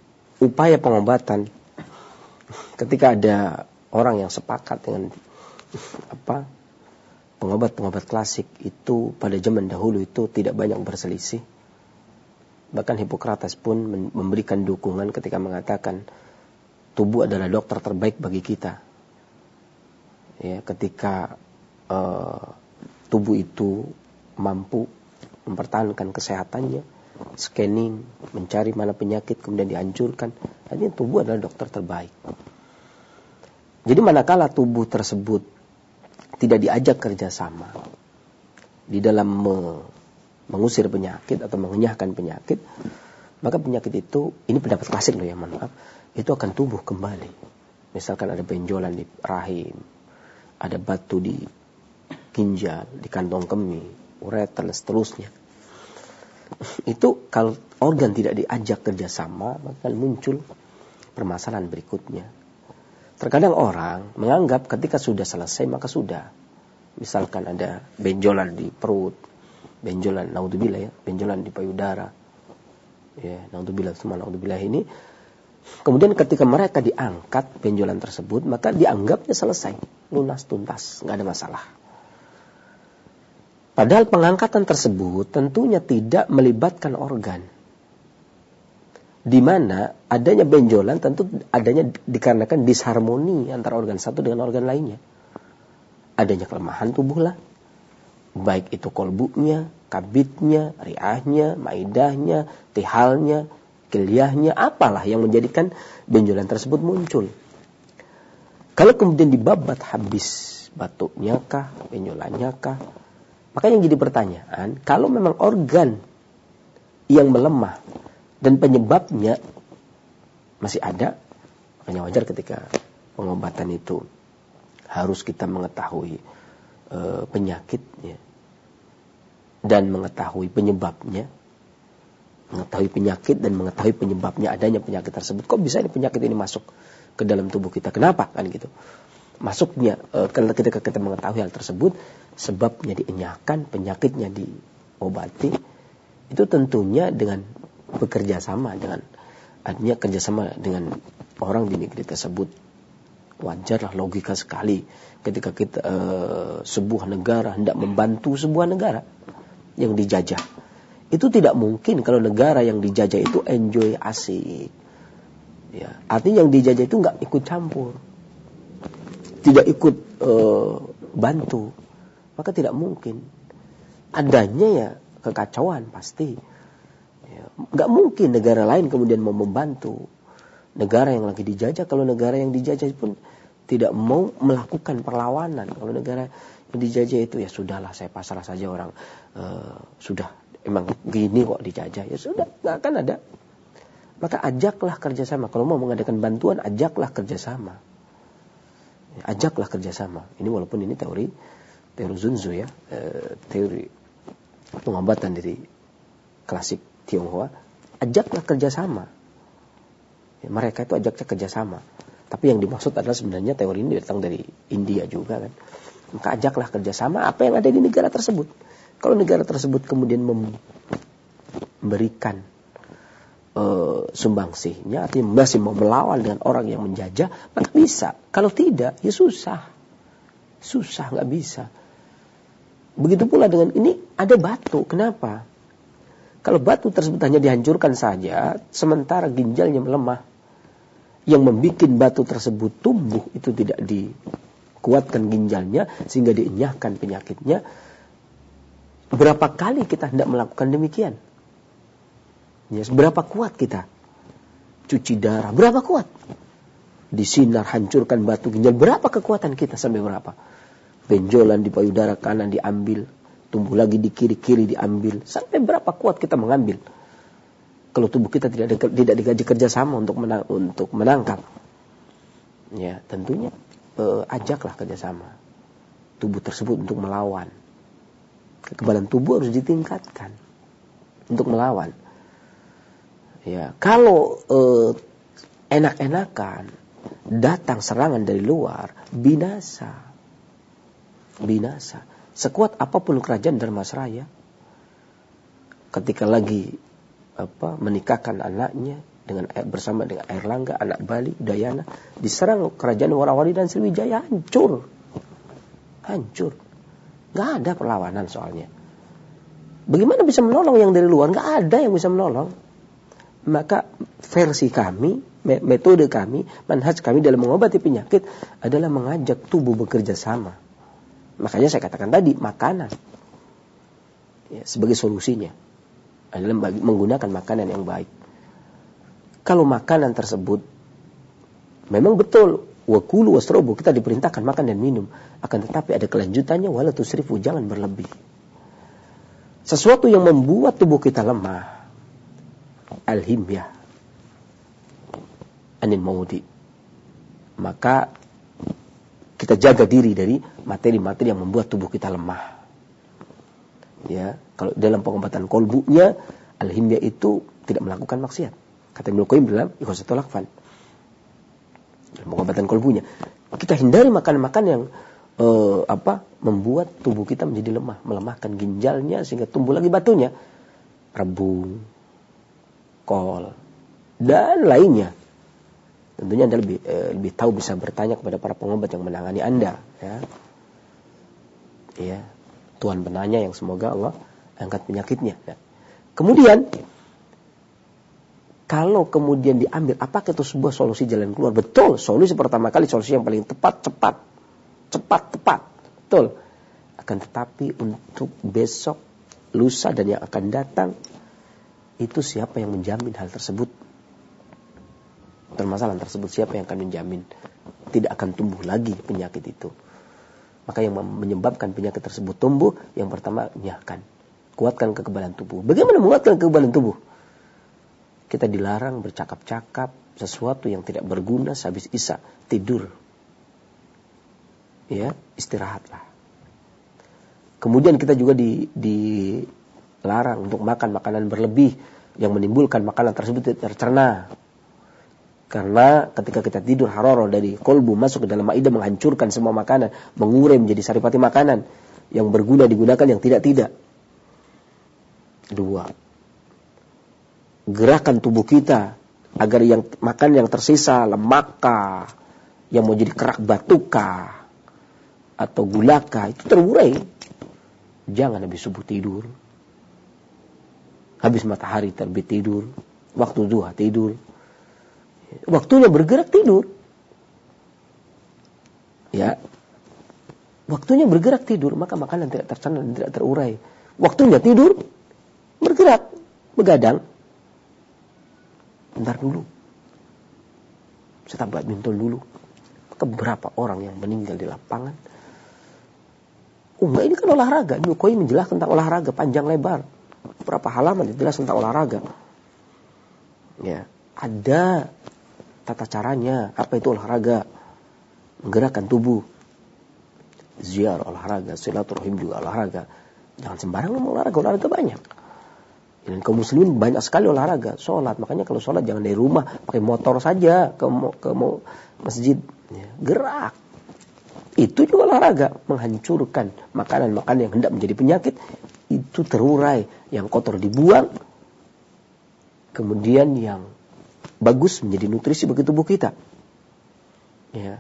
upaya pengobatan, ketika ada orang yang sepakat dengan pengobat-pengobat klasik itu pada zaman dahulu itu tidak banyak berselisih. Bahkan Hippocrates pun memberikan dukungan ketika mengatakan tubuh adalah dokter terbaik bagi kita. Ya, ketika tubuh itu mampu mempertahankan kesehatannya, scanning, mencari mana penyakit kemudian dihancurkan, artinya tubuh adalah dokter terbaik. Jadi manakala tubuh tersebut tidak diajak kerjasama di dalam mengusir penyakit atau mengenyahkan penyakit, maka penyakit itu, ini pendapat klasik loh ya, maaf, itu akan tumbuh kembali. Misalkan ada benjolan di rahim, ada batu di ginjal, di kantong kemih, ureter dan seterusnya. Itu kalau organ tidak diajak kerjasama, maka muncul permasalahan berikutnya. Terkadang orang menganggap ketika sudah selesai maka sudah. Misalkan ada benjolan di perut, benjolan, naudzubillah ya, benjolan di payudara. Ya, naudzubillah ini. Kemudian ketika mereka diangkat benjolan tersebut, maka dianggapnya selesai, lunas, tuntas, nggak ada masalah. Padahal pengangkatan tersebut tentunya tidak melibatkan organ. Di mana adanya benjolan tentu adanya dikarenakan disharmoni antara organ satu dengan organ lainnya. Adanya kelemahan tubuh lah. Baik itu kolbunya, kabidnya, riahnya, maidahnya, tihalnya, keliahnya, apalah yang menjadikan benjolan tersebut muncul. Kalau kemudian dibabat habis batuknya kah, benjolannya kah, maka yang jadi pertanyaan, kalau memang organ yang melemah dan penyebabnya masih ada, makanya wajar ketika pengobatan itu harus kita mengetahui penyakitnya dan mengetahui penyebabnya, mengetahui penyakit dan mengetahui penyebabnya adanya penyakit tersebut. Kok bisa ini penyakit ini masuk ke dalam tubuh kita? Kenapa kan gitu? Masuknya ketika kita mengetahui hal tersebut, sebabnya dienyahkan, penyakitnya diobati, itu tentunya dengan bekerja sama dengan, artinya kerjasama dengan orang di negeri tersebut. Wajarlah, logika sekali ketika kita sebuah negara hendak membantu sebuah negara yang dijajah. Itu tidak mungkin kalau negara yang dijajah itu enjoy, asik. Ya, artinya yang dijajah itu nggak ikut campur, tidak ikut bantu, maka tidak mungkin. Adanya ya kekacauan pasti. Nggak mungkin negara lain kemudian mau membantu negara yang lagi dijajah. Kalau negara yang dijajah pun tidak mau melakukan perlawanan. Kalau negara yang dijajah itu ya sudahlah, saya pasrah saja, orang sudah emang gini kok dijajah, ya sudah, nggak akan ada. Maka ajaklah kerjasama. Kalau mau mengadakan bantuan, ajaklah kerjasama. Ajaklah kerjasama. Ini walaupun ini teori Zunzu ya, teori pengobatan dari klasik Tionghoa, ajaklah kerjasama. Ya, mereka itu ajaknya kerjasama. Tapi yang dimaksud adalah sebenarnya teori ini datang dari India juga kan. Maka ajaklah kerjasama apa yang ada di negara tersebut. Kalau negara tersebut kemudian memberikan sumbangsihnya, artinya masih mau melawan dengan orang yang menjajah, maka bisa. Kalau tidak, ya susah, nggak bisa. Begitu pula dengan ini, ada batu. Kenapa? Kalau batu tersebut hanya dihancurkan saja, sementara ginjalnya melemah, yang membuat batu tersebut tumbuh itu tidak dikuatkan ginjalnya, sehingga dienyahkan penyakitnya. Berapa kali kita hendak melakukan demikian? Ya, berapa kuat kita? Cuci darah, berapa kuat? Disinar, hancurkan batu ginjal, berapa kekuatan kita sampai berapa? Benjolan di payudara kanan diambil, tumbuh lagi di kiri diambil. Sampai berapa kuat kita mengambil? Kalau tubuh kita tidak digaji kerjasama untuk menangkap. Ya, tentunya ajaklah kerjasama tubuh tersebut untuk melawan. Kekebalan tubuh harus ditingkatkan untuk melawan. Ya, kalau enak-enakan datang serangan dari luar, binasa. Sekuat apapun kerajaan Dharmasraya, ketika lagi menikahkan anaknya bersama dengan Airlangga, anak Bali, Udayana, diserang kerajaan Warawali dan Sriwijaya, hancur. hancur. Nggak ada perlawanan soalnya. Bagaimana bisa menolong yang dari luar? Nggak ada yang bisa menolong. Maka versi kami, metode kami, manhaj kami dalam mengobati penyakit adalah mengajak tubuh bekerja sama. Makanya saya katakan tadi, makanan ya, sebagai solusinya adalah menggunakan makanan yang baik. Kalau makanan tersebut memang betul, wakulu wasrobu, kita diperintahkan makan dan minum, akan tetapi ada kelanjutannya, wala tusrifu, jangan berlebih. Sesuatu yang membuat tubuh kita lemah, al-himyah anil maudi, maka kita jaga diri dari materi-materi yang membuat tubuh kita lemah. Ya, kalau dalam pengobatan kolbunya, al-himyah itu tidak melakukan maksiat. Kata Ibnu Qayyim dalam Ighasatul Lahfan. Dalam pengobatan kolbunya, kita hindari makan-makan yang membuat tubuh kita menjadi lemah, melemahkan ginjalnya sehingga tumbuh lagi batunya. Rebung, kol, dan lainnya. Tentunya Anda lebih tahu, bisa bertanya kepada para pengobat yang menangani Anda. Ya, Tuhan penanya yang semoga Allah angkat penyakitnya. Ya. Kemudian, kalau kemudian diambil, apakah itu sebuah solusi jalan keluar? Betul, solusi pertama kali, solusi yang paling tepat, tepat. Betul. Akan tetapi untuk besok, lusa, dan yang akan datang, itu siapa yang menjamin hal tersebut? Permasalahan tersebut, siapa yang akan menjamin tidak akan tumbuh lagi penyakit itu? Maka yang menyebabkan penyakit tersebut tumbuh, yang pertama, nyahkan. Kuatkan kekebalan tubuh. Bagaimana menguatkan kekebalan tubuh? Kita dilarang bercakap-cakap sesuatu yang tidak berguna sehabis isya, tidur. Ya, istirahatlah. Kemudian kita juga dilarang untuk makan makanan berlebih yang menimbulkan makanan tersebut tidak tercerna. Karena ketika kita tidur, hararah dari kolbu masuk ke dalam ma'idah, menghancurkan semua makanan, mengurai menjadi saripati makanan yang berguna digunakan, yang tidak. 2. Gerakan tubuh kita agar yang makan yang tersisa, lemakkah, yang mau jadi kerak batukah, atau gulakah, itu terurai. Jangan habis subuh tidur, habis matahari terbit tidur, waktu duha tidur. Waktunya bergerak tidur. Ya. Waktunya bergerak tidur, maka makanan tidak tercerna dan tidak terurai. Waktunya tidur, bergerak, begadang. Bentar dulu. Saya badminton dulu. Maka berapa orang yang meninggal di lapangan? Enggak, ini kan olahraga. Ibnu Qayyim menjelaskan tentang olahraga panjang lebar. Berapa halaman dijelaskan tentang olahraga. Ya, ada tata caranya. Apa itu olahraga? Menggerakkan tubuh. Ziarah olahraga, silaturahim juga olahraga. Jangan sembarangan olahraga banyak. Dan kaum muslimin banyak sekali olahraga, sholat. Makanya kalau sholat jangan dari rumah, pakai motor saja ke masjid. Ya, gerak. Itu juga olahraga, menghancurkan makanan-makanan yang hendak menjadi penyakit. Itu terurai, yang kotor dibuang. Kemudian yang bagus menjadi nutrisi bagi tubuh kita. Ya.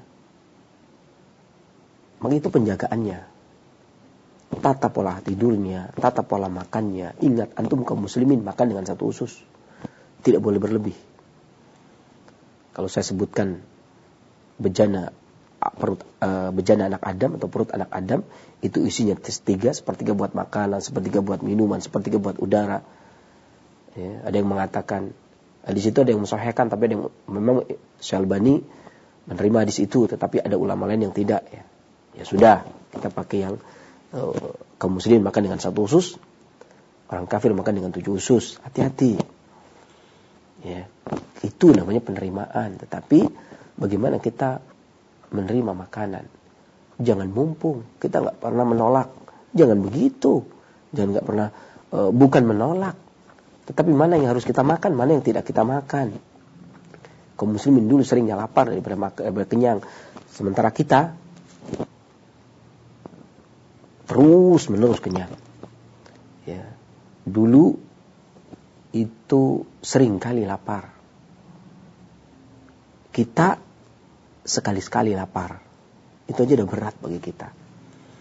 Maka itu penjagaannya. Tata pola tidurnya, tata pola makannya. Ingat, antum kaum muslimin makan dengan satu usus. Tidak boleh berlebih. Kalau saya sebutkan bejana anak Adam atau perut anak Adam, itu isinya 3, sepertiga buat makanan, sepertiga buat minuman, sepertiga buat udara. Ya, ada yang mengatakan, di situ ada yang mensahihkan, tapi ada yang memang Syalbani menerima hadis itu, tetapi ada ulama lain yang tidak. Ya sudah, kita pakai yang kaum muslimin makan dengan 1 usus, orang kafir makan dengan 7 usus. Hati-hati. Ya, itu namanya penerimaan. Tetapi bagaimana kita menerima makanan? Jangan mumpung, kita nggak pernah menolak. Jangan begitu. Jangan nggak pernah, bukan menolak. Tetapi mana yang harus kita makan, mana yang tidak kita makan. Kaum muslimin dulu seringnya lapar daripada kenyang. Sementara kita terus menerus kenyang. Ya. Dulu itu sering kali lapar. Kita sekali-sekali lapar. Itu aja udah berat bagi kita.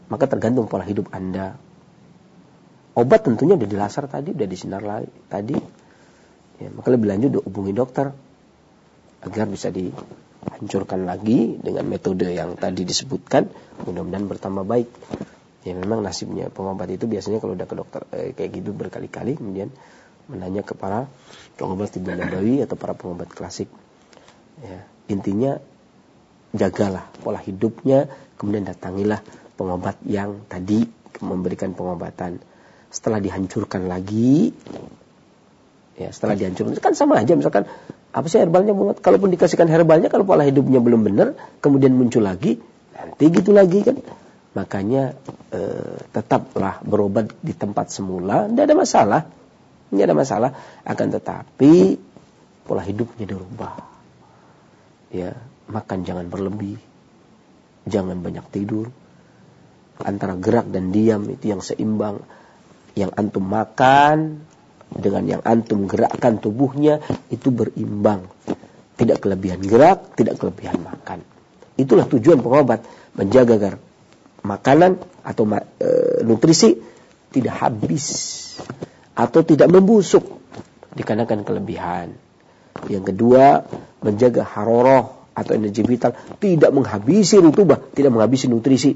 maka tergantung pola hidup Anda. Obat tentunya udah dilasar tadi, udah disinar tadi. Ya, maka lebih lanjut hubungi dokter agar bisa dihancurkan lagi dengan metode yang tadi disebutkan, mudah-mudahan bertambah baik. Ya memang nasibnya pengobat itu biasanya kalau udah ke dokter kayak gitu berkali-kali, kemudian menanya ke para pengobat tiba nabawi atau para pengobat klasik. Ya, intinya jagalah pola hidupnya, kemudian datangilah pengobat yang tadi memberikan pengobatan. Setelah dihancurkan lagi, ya setelah dihancurkan kan sama aja, misalkan apa sih herbalnya, kalaupun dikasihkan herbalnya, kalau pola hidupnya belum benar, kemudian muncul lagi, nanti gitu lagi kan. Makanya tetaplah berobat di tempat semula, tidak ada masalah, akan tetapi pola hidupnya dirubah. Ya, makan jangan berlebih, jangan banyak tidur, antara gerak dan diam itu yang seimbang. Yang antum makan dengan yang antum gerakkan tubuhnya itu berimbang. Tidak kelebihan gerak, tidak kelebihan makan. Itulah tujuan pengobat, menjaga agar makanan atau nutrisi tidak habis atau tidak membusuk dikarenakan kelebihan. Yang kedua, menjaga haroroh atau energi vital, tidak menghabisi rutubah, tidak menghabisi nutrisi.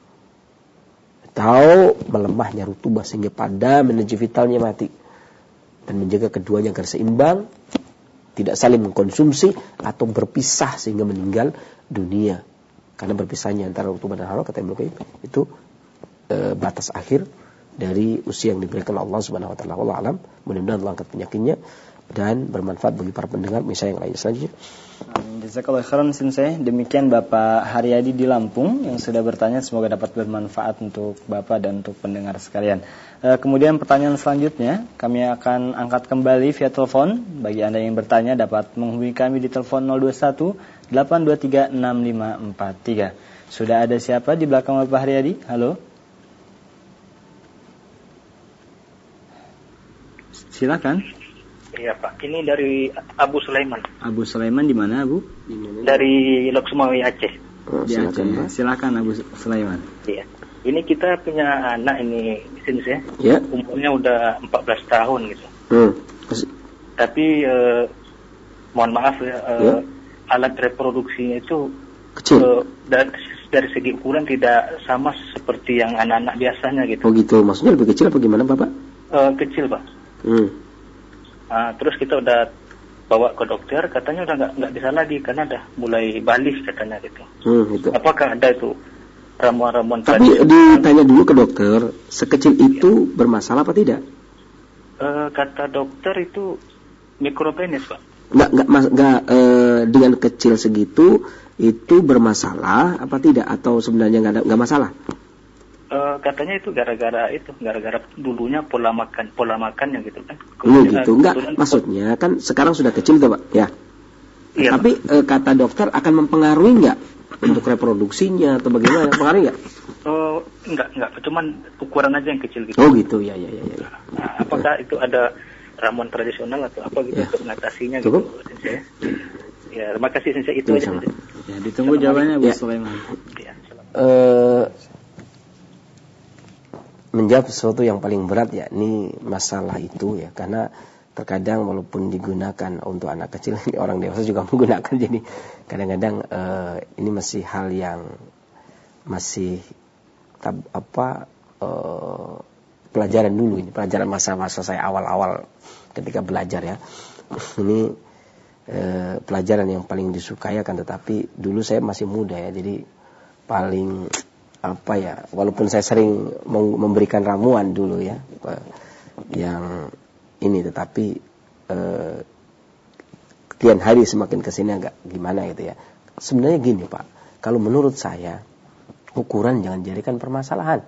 Atau melemahnya rutubah sehingga padam energi vitalnya mati. Dan menjaga keduanya agar seimbang, tidak saling mengkonsumsi atau berpisah sehingga meninggal dunia. Karena berpisahnya antara rutubah dan haroroh, kata Ibnu Qayyim, itu batas akhir dari usia yang diberikan Allah Subhanahu wa taala. Wallahu alam. Mudah-mudahan Allah angkat penyakitnya dan bermanfaat bagi para pendengar. Misalnya yang lain selanjutnya. Jazakallahu khairan Sensei. Demikian Bapak Haryadi di Lampung yang sudah bertanya, semoga dapat bermanfaat untuk Bapak dan untuk pendengar sekalian. Kemudian pertanyaan selanjutnya kami akan angkat kembali via telepon. Bagi Anda yang bertanya dapat menghubungi kami di telepon 021 823 6543. Sudah ada siapa di belakang Bapak Haryadi? Halo. Silakan. Iya Pak, ini dari Abu Sulaiman. Abu Sulaiman di mana Abu? Dari Lok Sumawi Aceh. Di Aceh. Silakan Abu Sulaiman. Iya. Ini kita punya anak ini Sensei. Ya. Umurnya udah 14 tahun gitu. Tapi mohon maaf ya, alat reproduksinya itu kecil. Dari segi ukuran tidak sama seperti yang anak-anak biasanya gitu. Oh gitu, maksudnya lebih kecil apa gimana Bapak? Kecil Pak. Terus kita udah bawa ke dokter, katanya udah nggak bisa lagi karena udah mulai balik katanya gitu. Gitu. Apakah ada itu ramuan-ramuan? Tapi ditanya dulu ke dokter, sekecil itu bermasalah apa tidak? Kata dokter itu mikropenis Pak. Nggak dengan kecil segitu itu bermasalah apa tidak, atau sebenarnya nggak masalah? Katanya itu gara-gara dulunya pola makannya gitu kan. Gitu. Enggak, maksudnya kan sekarang sudah kecil tuh Pak, ya. Iya. Tapi kata dokter akan mempengaruhi nggak untuk reproduksinya atau bagaimana? Pengaruh nggak? Enggak, cuman ukuran aja yang kecil gitu. Oh gitu, ya. Apakah itu ada ramuan tradisional atau apa gitu untuk mengatasinya gitu? Ya, terima kasih Sensei, itu aja. Ya, ditunggu jawabannya Bu Sulaiman. Ya, menjawab sesuatu yang paling berat yakni masalah itu ya, karena terkadang walaupun digunakan untuk anak kecil, ini orang dewasa juga menggunakan, jadi kadang-kadang ini masih hal yang masih pelajaran dulu, ini pelajaran masa-masa saya awal-awal ketika belajar ya. Ini pelajaran yang paling disukai, akan tetapi dulu saya masih muda ya, jadi paling walaupun saya sering memberikan ramuan dulu ya yang ini, tetapi kian hari semakin kesini agak gimana gitu ya. Sebenarnya gini Pak, kalau menurut saya ukuran jangan dijadikan permasalahan.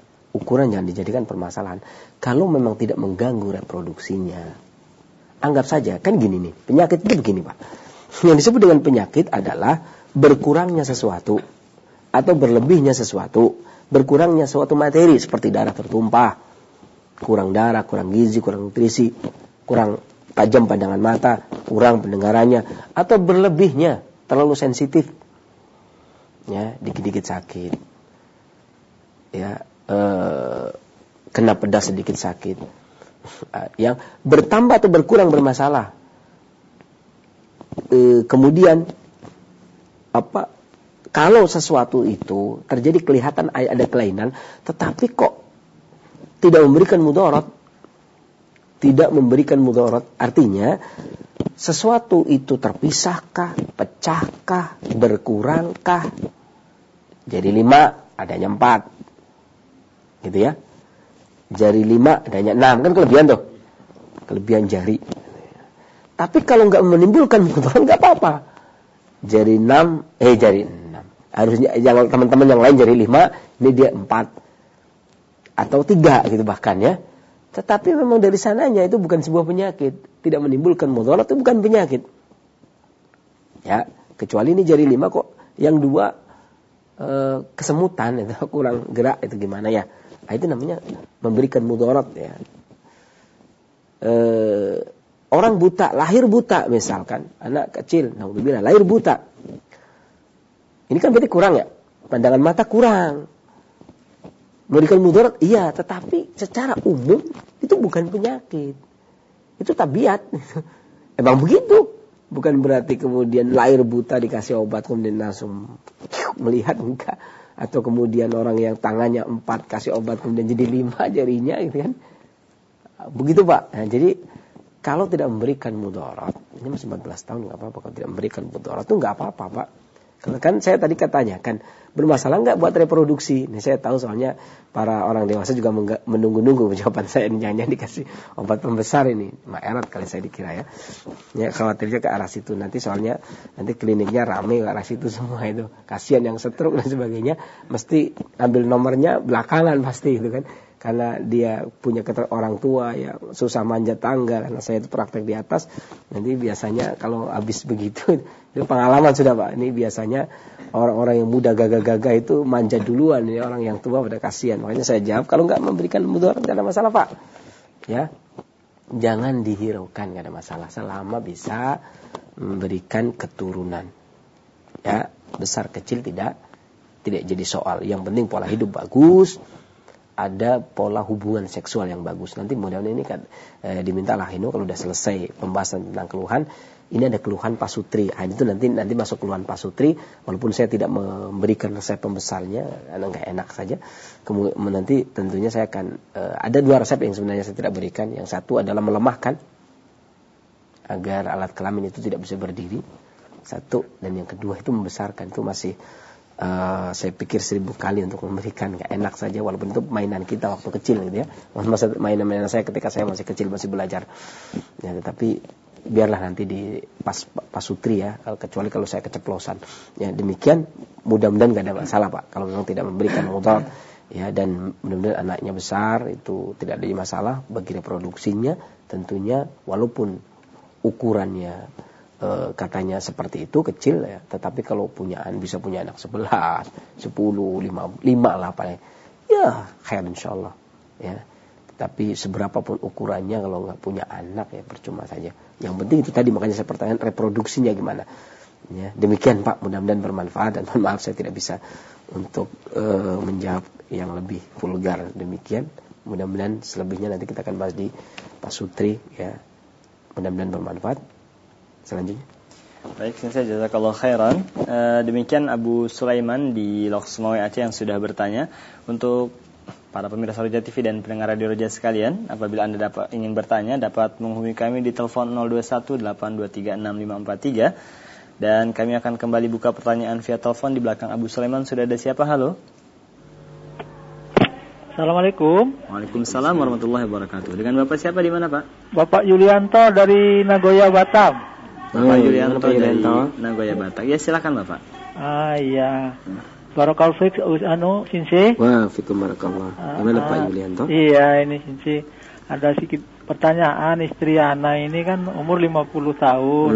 Kalau memang tidak mengganggu reproduksinya, anggap saja kan gini nih, penyakit itu begini Pak. Yang disebut dengan penyakit adalah berkurangnya sesuatu atau berlebihnya sesuatu, berkurangnya suatu materi seperti darah tertumpah, kurang darah, kurang gizi, kurang nutrisi, kurang tajam pandangan mata, kurang pendengarannya, atau berlebihnya terlalu sensitif, ya dikit-dikit sakit. ya kena pedas sedikit sakit. Yang bertambah atau berkurang bermasalah. Kemudian kalau sesuatu itu terjadi kelihatan ada kelainan, tetapi kok tidak memberikan mudarat, artinya sesuatu itu terpisahkah, pecahkah, berkurangkah? Jari 5 adanya 4, gitu ya. Jari 5 adanya 6, kan kelebihan tuh, kelebihan jari. Tapi kalau nggak menimbulkan mudarat nggak apa-apa. Jari 6, harusnya yang teman-teman yang lain jari 5, ini dia 4 atau 3 gitu bahkan ya. Tetapi memang dari sananya itu bukan sebuah penyakit, tidak menimbulkan mudarat, itu bukan penyakit. Ya, kecuali ini jari 5 kok yang 2 kesemutan, itu kurang gerak, itu gimana ya? Nah, itu namanya memberikan mudarat ya. Orang buta, lahir buta misalkan, anak kecil, naudzubillah, lahir buta. Ini kan berarti kurang ya, pandangan mata kurang. Memberikan mudarat, iya, tetapi secara umum itu bukan penyakit. Itu tabiat. Emang begitu. Bukan berarti kemudian lahir buta dikasih obat kemudian langsung melihat, enggak. Atau kemudian orang yang tangannya 4 kasih obat kemudian jadi 5 jarinya gitu kan. Begitu Pak. Nah, jadi kalau tidak memberikan mudarat, ini masih 14 tahun enggak apa-apa. Kalau tidak memberikan mudarat itu enggak apa-apa Pak. Karena kan saya tadi katanya kan bermasalah nggak buat reproduksi. Ini saya tahu soalnya para orang dewasa juga menunggu-nunggu jawaban saya ini, jangan dikasih obat pembesar ini. Maerat kali saya dikira ya. Ya khawatirnya ke arah situ nanti, soalnya nanti kliniknya rame ke arah situ semua itu. Kasihan yang stroke dan sebagainya, mesti ambil nomornya belakangan pasti gitu kan. Karena dia punya orang tua yang susah manjat tangga, karena saya itu praktek di atas. Nanti biasanya kalau habis begitu, itu pengalaman sudah Pak. Ini biasanya orang-orang yang muda gagah-gagah itu manjat duluan, ya orang yang tua pada kasihan. Makanya saya jawab, kalau nggak memberikan mudarat nggak ada masalah Pak. Ya, jangan dihiraukan, nggak ada masalah selama bisa memberikan keturunan. Ya, besar kecil tidak jadi soal. Yang penting pola hidup bagus. Ada pola hubungan seksual yang bagus. Nanti mudah-mudahan ini kan diminta Lahino kalau udah selesai pembahasan tentang keluhan, ini ada keluhan pasutri. Nah, itu nanti masuk keluhan pasutri, walaupun saya tidak memberikan resep pembesarnya, karena nggak enak saja. Kemudian nanti tentunya saya akan ada 2 resep yang sebenarnya saya tidak berikan. Yang satu adalah melemahkan agar alat kelamin itu tidak bisa berdiri. Satu, dan yang kedua itu membesarkan. Itu masih saya pikir 1000 kali untuk memberikan, gak enak saja, walaupun itu mainan kita waktu kecil gitu ya, masa mainan saya ketika saya masih kecil, masih belajar ya, tetapi biarlah nanti di pasutri ya, kecuali kalau saya keceplosan ya. Demikian, mudah-mudahan gak ada masalah Pak kalau memang tidak memberikan mudarat ya, dan mudah-mudahan anaknya besar, itu tidak ada masalah bagi reproduksinya tentunya, walaupun ukurannya katanya seperti itu kecil ya, tetapi kalau bisa punya anak 11, 10, 5 lah paling ya khair insyaallah ya. Tapi seberapapun ukurannya kalau nggak punya anak ya percuma saja. Yang penting itu tadi, makanya saya pertanyaan reproduksinya gimana ya. Demikian Pak, mudah-mudahan bermanfaat, dan mohon maaf saya tidak bisa untuk menjawab yang lebih vulgar. Demikian, mudah-mudahan selebihnya nanti kita akan bahas di pasutri ya. Mudah-mudahan bermanfaat. Selanjutnya. Baik, saya jazakallahu khairan. Demikian Abu Sulaiman di Lok Sumawi Aceh yang sudah bertanya. Untuk para pemirsa Roja TV dan pendengar Radio Roja sekalian, apabila Anda ingin bertanya, dapat menghubungi kami di telepon 0218236543, dan kami akan kembali buka pertanyaan via telepon. Di belakang Abu Sulaiman sudah ada siapa? Halo. Assalamualaikum. Waalaikumsalam warahmatullahi wabarakatuh. Dengan Bapak siapa, di mana Pak? Bapak Yulianto dari Nagoya, Batam. Bapak Yulianto dari Nagoya, Batak. Ya silakan Bapak. Iya. Barakallahu fiik Sensei. Wah, fikum barakallah. Gimana Pak Yulianto? Iya, ini Sensei. Ada sedikit pertanyaan. Istri Ana ini kan umur 50 tahun.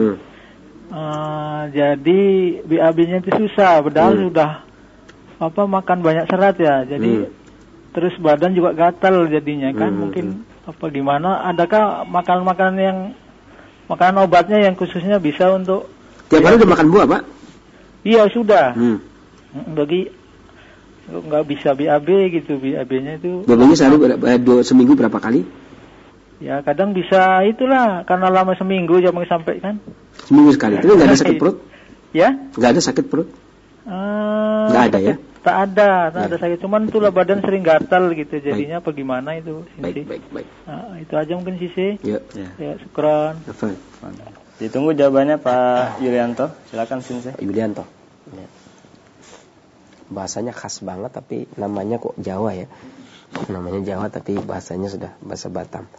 Jadi BAB-nya itu susah, padahal sudah makan banyak serat ya. Jadi terus badan juga gatal jadinya kan. Mungkin gimana? Adakah makanan obatnya yang khususnya bisa untuk tiap hari udah makan buah Pak? Iya sudah. Bagi nggak bisa BAB gitu. BAB-nya itu BAB-nya seminggu berapa kali? ya kadang bisa itulah, karena lama seminggu jangan sampai kan. Seminggu sekali. Tapi nggak ada sakit perut? Ya? Nggak ada sakit perut? Nggak ada ya? Tak ada sakit. Cuman itulah badan sering gatal gitu. Jadinya apa gimana itu? Baik. Nah, itu aja mungkin sih. Ya. Syukran. Ditunggu jawabannya Pak Yulianto. Silakan Sensei. Pak Yulianto. Ya. Bahasanya khas banget tapi namanya kok Jawa ya. Namanya Jawa tapi bahasanya sudah bahasa Batam.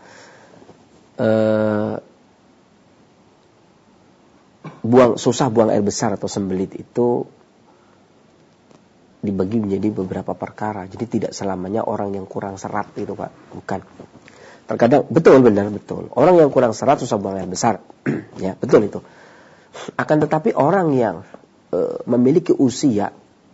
Susah buang air besar atau sembelit itu dibagi menjadi beberapa perkara. Jadi tidak selamanya orang yang kurang serat itu Pak, bukan. Terkadang betul. Orang yang kurang serat susah buang air besar. Ya, betul itu. Akan tetapi orang yang memiliki usia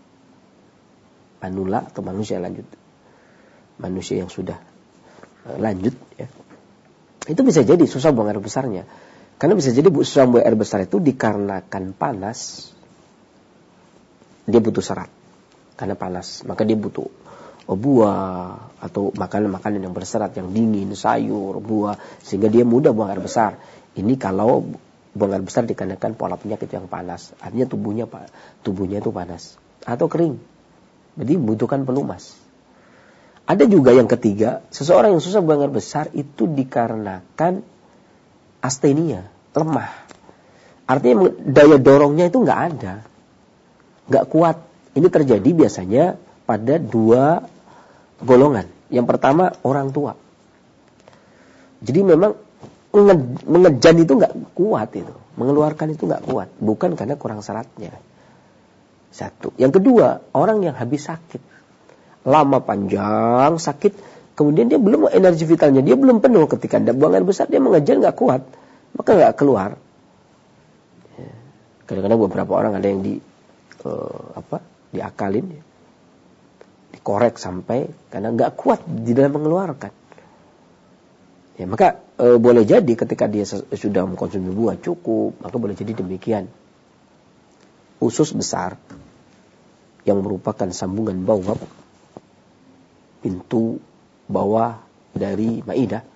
manula atau manusia lanjut. Manusia yang sudah lanjut ya. Itu bisa jadi susah buang air besarnya. Karena bisa jadi susah buang air besar itu dikarenakan panas. Dia butuh serat. Karena panas, maka dia butuh buah atau makanan-makanan yang berserat, yang dingin, sayur, buah, sehingga dia mudah buang air besar. Ini kalau buang air besar dikarenakan pola penyakit yang panas, artinya tubuhnya itu panas atau kering, jadi membutuhkan pelumas. Ada juga yang ketiga, seseorang yang susah buang air besar itu dikarenakan astenia, lemah. Artinya daya dorongnya itu nggak ada, nggak kuat. Ini terjadi biasanya pada dua golongan. Yang pertama orang tua. Jadi memang mengejan itu nggak kuat itu, mengeluarkan itu nggak kuat, bukan karena kurang seratnya. Satu. Yang kedua, orang yang habis sakit. Lama panjang sakit, kemudian dia belum energi vitalnya, dia belum penuh ketika dia buang air besar, dia mengejar nggak kuat, maka nggak keluar. Kadang-kadang beberapa orang ada yang diakalin, dikorek sampai karena nggak kuat di dalam mengeluarkan. Ya maka boleh jadi ketika dia sudah mengkonsumsi buah cukup, maka boleh jadi demikian. Usus besar yang merupakan sambungan bawah, pintu bawah dari maidah,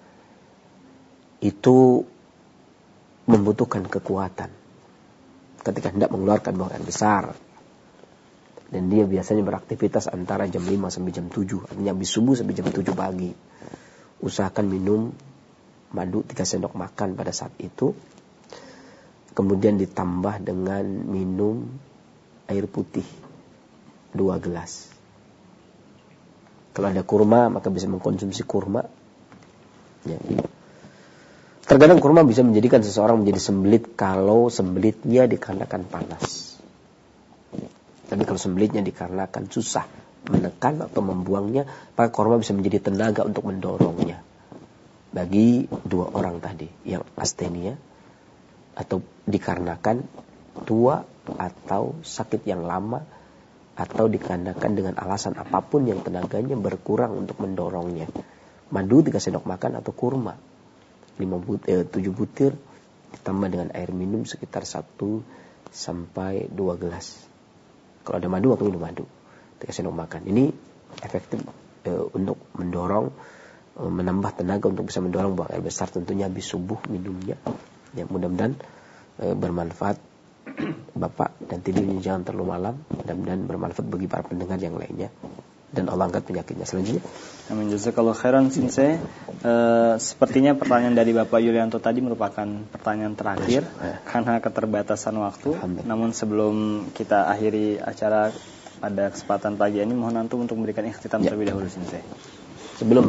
itu membutuhkan kekuatan ketika hendak mengeluarkan buang air besar. Dan dia biasanya beraktivitas antara jam 5 sampai jam 7, artinya habis subuh sampai jam 7 pagi. Usahakan minum madu 3 sendok makan pada saat itu. Kemudian ditambah dengan minum air putih 2 gelas. Kalau ada kurma, maka bisa mengkonsumsi kurma. Ya. Terkadang kurma bisa menjadikan seseorang menjadi sembelit kalau sembelitnya dikarenakan panas. Tapi kalau sembelitnya dikarenakan susah menekan atau membuangnya, maka kurma bisa menjadi tenaga untuk mendorongnya. Bagi dua orang tadi, yang astenia atau dikarenakan tua atau sakit yang lama, atau dikarenakan dengan alasan apapun yang tenaganya berkurang untuk mendorongnya. Madu 3 sendok makan atau kurma 7 butir ditambah dengan air minum sekitar 1 sampai 2 gelas. Kalau ada madu, maka minum madu 3 sendok makan. Ini efektif untuk mendorong, menambah tenaga untuk bisa mendorong buang air besar, tentunya habis subuh minumnya. Ya, mudah-mudahan bermanfaat Bapak, dan tidurnya jangan terlalu malam. Mudah-mudahan bermanfaat bagi para pendengar yang lainnya, dan Allah angkat penyakitnya. Selanjutnya, amin, jazakallahu khairan Sensei. Sepertinya pertanyaan dari Bapak Yulianto tadi merupakan pertanyaan terakhir karena keterbatasan waktu. Namun sebelum kita akhiri acara pada kesempatan pagi ini, mohon antum untuk memberikan ikhtitam terlebih dahulu Sensei. Sebelum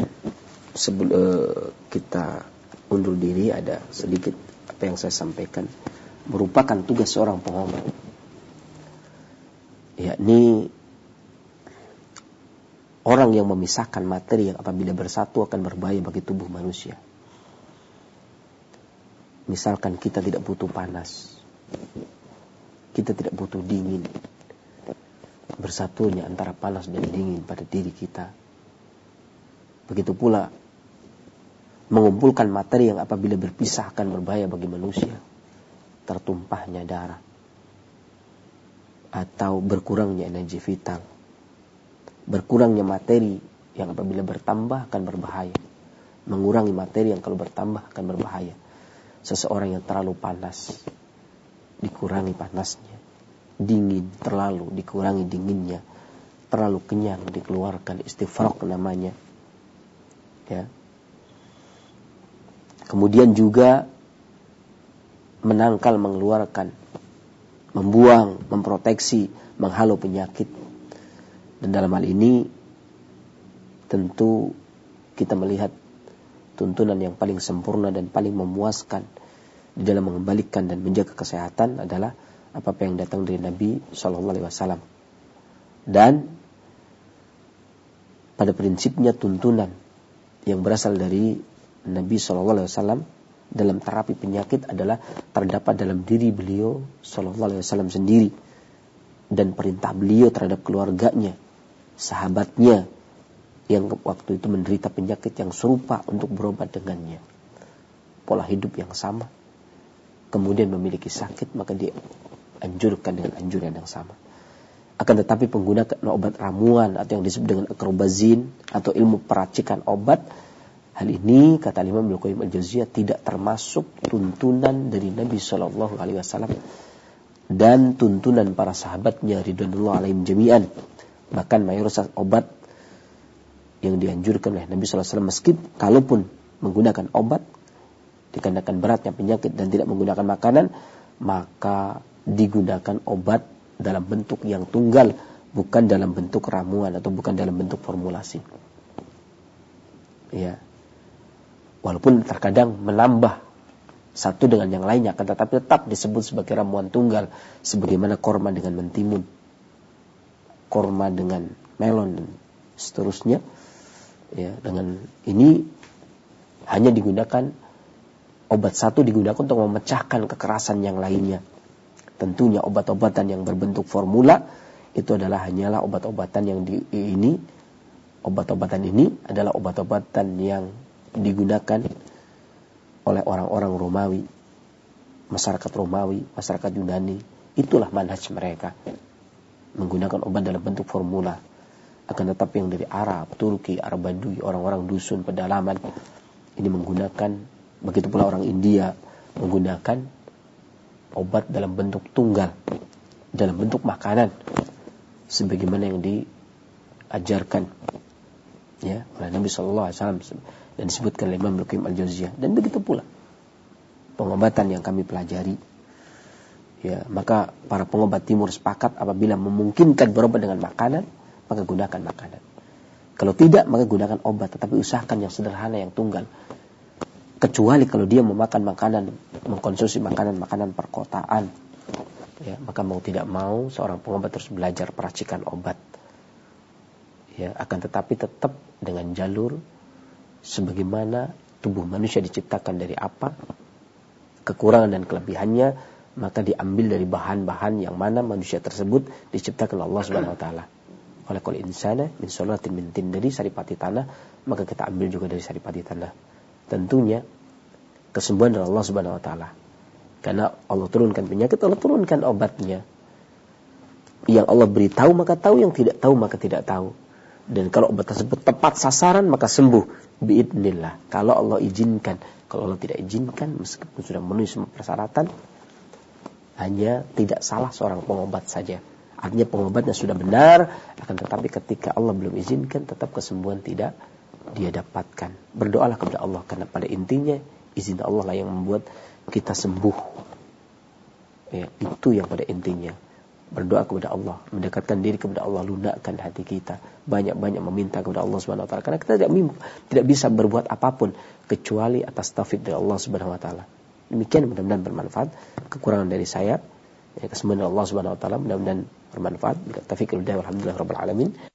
kita undur diri, ada sedikit apa yang saya sampaikan merupakan tugas seorang pengomong, yakni orang yang memisahkan materi yang apabila bersatu akan berbahaya bagi tubuh manusia. Misalkan kita tidak butuh panas, kita tidak butuh dingin. Bersatunya antara panas dan dingin pada diri kita. Begitu pula mengumpulkan materi yang apabila berpisah akan berbahaya bagi manusia. Tertumpahnya darah atau berkurangnya energi vital, Berkurangnya materi yang apabila bertambah akan berbahaya. Mengurangi materi yang kalau bertambah akan berbahaya. Seseorang yang terlalu panas, dikurangi panasnya. Dingin terlalu, dikurangi dinginnya. Terlalu kenyang, dikeluarkan istifraq namanya. Ya. Kemudian juga menangkal, mengeluarkan, membuang, memproteksi, menghalau penyakit. Dan dalam hal ini tentu kita melihat tuntunan yang paling sempurna dan paling memuaskan di dalam mengembalikan dan menjaga kesehatan adalah apa yang datang dari Nabi SAW. Dan pada prinsipnya tuntunan yang berasal dari Nabi SAW dalam terapi penyakit adalah terdapat dalam diri beliau SAW sendiri, dan perintah beliau terhadap keluarganya, sahabatnya yang waktu itu menderita penyakit yang serupa untuk berobat dengannya. Pola hidup yang sama, kemudian memiliki sakit, maka dia anjurkan dengan anjuran yang sama. Akan tetapi penggunaan obat ramuan atau yang disebut dengan akrobazin atau ilmu peracikan obat, hal ini kata Imam Ibnu Qayyim al-Jauziyah tidak termasuk tuntunan dari Nabi SAW dan tuntunan para sahabatnya ridwanullah alaihim jami'an. Bahkan mayoritas obat yang dianjurkan oleh Nabi SAW, meskipun kalaupun menggunakan obat dikarenakan beratnya penyakit dan tidak menggunakan makanan, maka digunakan obat dalam bentuk yang tunggal, bukan dalam bentuk ramuan atau bukan dalam bentuk formulasi. Ya. Walaupun terkadang menambah satu dengan yang lainnya, akan tetapi tetap disebut sebagai ramuan tunggal, sebagaimana korma dengan mentimun, korma dengan melon dan seterusnya. Ya, dengan ini hanya digunakan obat satu digunakan untuk memecahkan kekerasan yang lainnya. Tentunya obat-obatan yang berbentuk formula itu adalah hanyalah obat-obatan yang obat-obatan ini adalah obat-obatan yang digunakan oleh orang-orang Romawi, masyarakat Romawi, masyarakat Yunani. Itulah manhaj mereka, menggunakan obat dalam bentuk formula. Akan tetapi yang dari Arab, Turki, Arab Badui, orang-orang dusun pedalaman ini menggunakan, begitu pula orang India menggunakan obat dalam bentuk tunggal, dalam bentuk makanan, sebagaimana yang diajarkan ya oleh Nabi SAW dan disebutkan oleh Imam Ibnu Qayyim al-Jauziyah. Dan begitu pula pengobatan yang kami pelajari. Ya, maka para pengobat timur sepakat apabila memungkinkan berobat dengan makanan, maka gunakan makanan. Kalau tidak, maka gunakan obat, tetapi usahakan yang sederhana, yang tunggal. Kecuali kalau dia memakan makanan, mengkonsumsi makanan-makanan perkotaan, ya, maka mau tidak mau seorang pengobat terus belajar peracikan obat. Ya, akan tetapi tetap dengan jalur sebagaimana tubuh manusia diciptakan dari apa, kekurangan dan kelebihannya, maka diambil dari bahan-bahan yang mana manusia tersebut diciptakan oleh Allah Subhanahu wa taala. Oleh kul insana min sulatin min tin, dari saripati tanah, maka kita ambil juga dari saripati tanah. Tentunya kesembuhan dari Allah Subhanahu wa taala. Karena Allah turunkan penyakit, Allah turunkan obatnya. Yang Allah beritahu maka tahu, yang tidak tahu maka tidak tahu. Dan kalau obat tersebut tepat sasaran maka sembuh biidznillah. Kalau Allah izinkan, kalau Allah tidak izinkan meskipun sudah memenuhi semua persyaratan, hanya tidak salah seorang pengobat saja. Artinya pengobatnya sudah benar, akan tetapi ketika Allah belum izinkan tetap kesembuhan tidak dia dapatkan. Berdoalah kepada Allah, karena pada intinya izin Allah lah yang membuat kita sembuh. Ya, itu yang pada intinya. Berdoa kepada Allah, mendekatkan diri kepada Allah, lunakkan hati kita, banyak-banyak meminta kepada Allah Subhanahu wa taala, karena kita tidak bisa berbuat apapun kecuali atas taufik dari Allah Subhanahu wa taala. Demikian, mudah-mudahan bermanfaat. Kekurangan dari saya, kesembuhan Allah Subhanahu wa taala mudah-mudahan bermanfaat. Taufiqul hidayah, alhamdulillah rabbil alamin.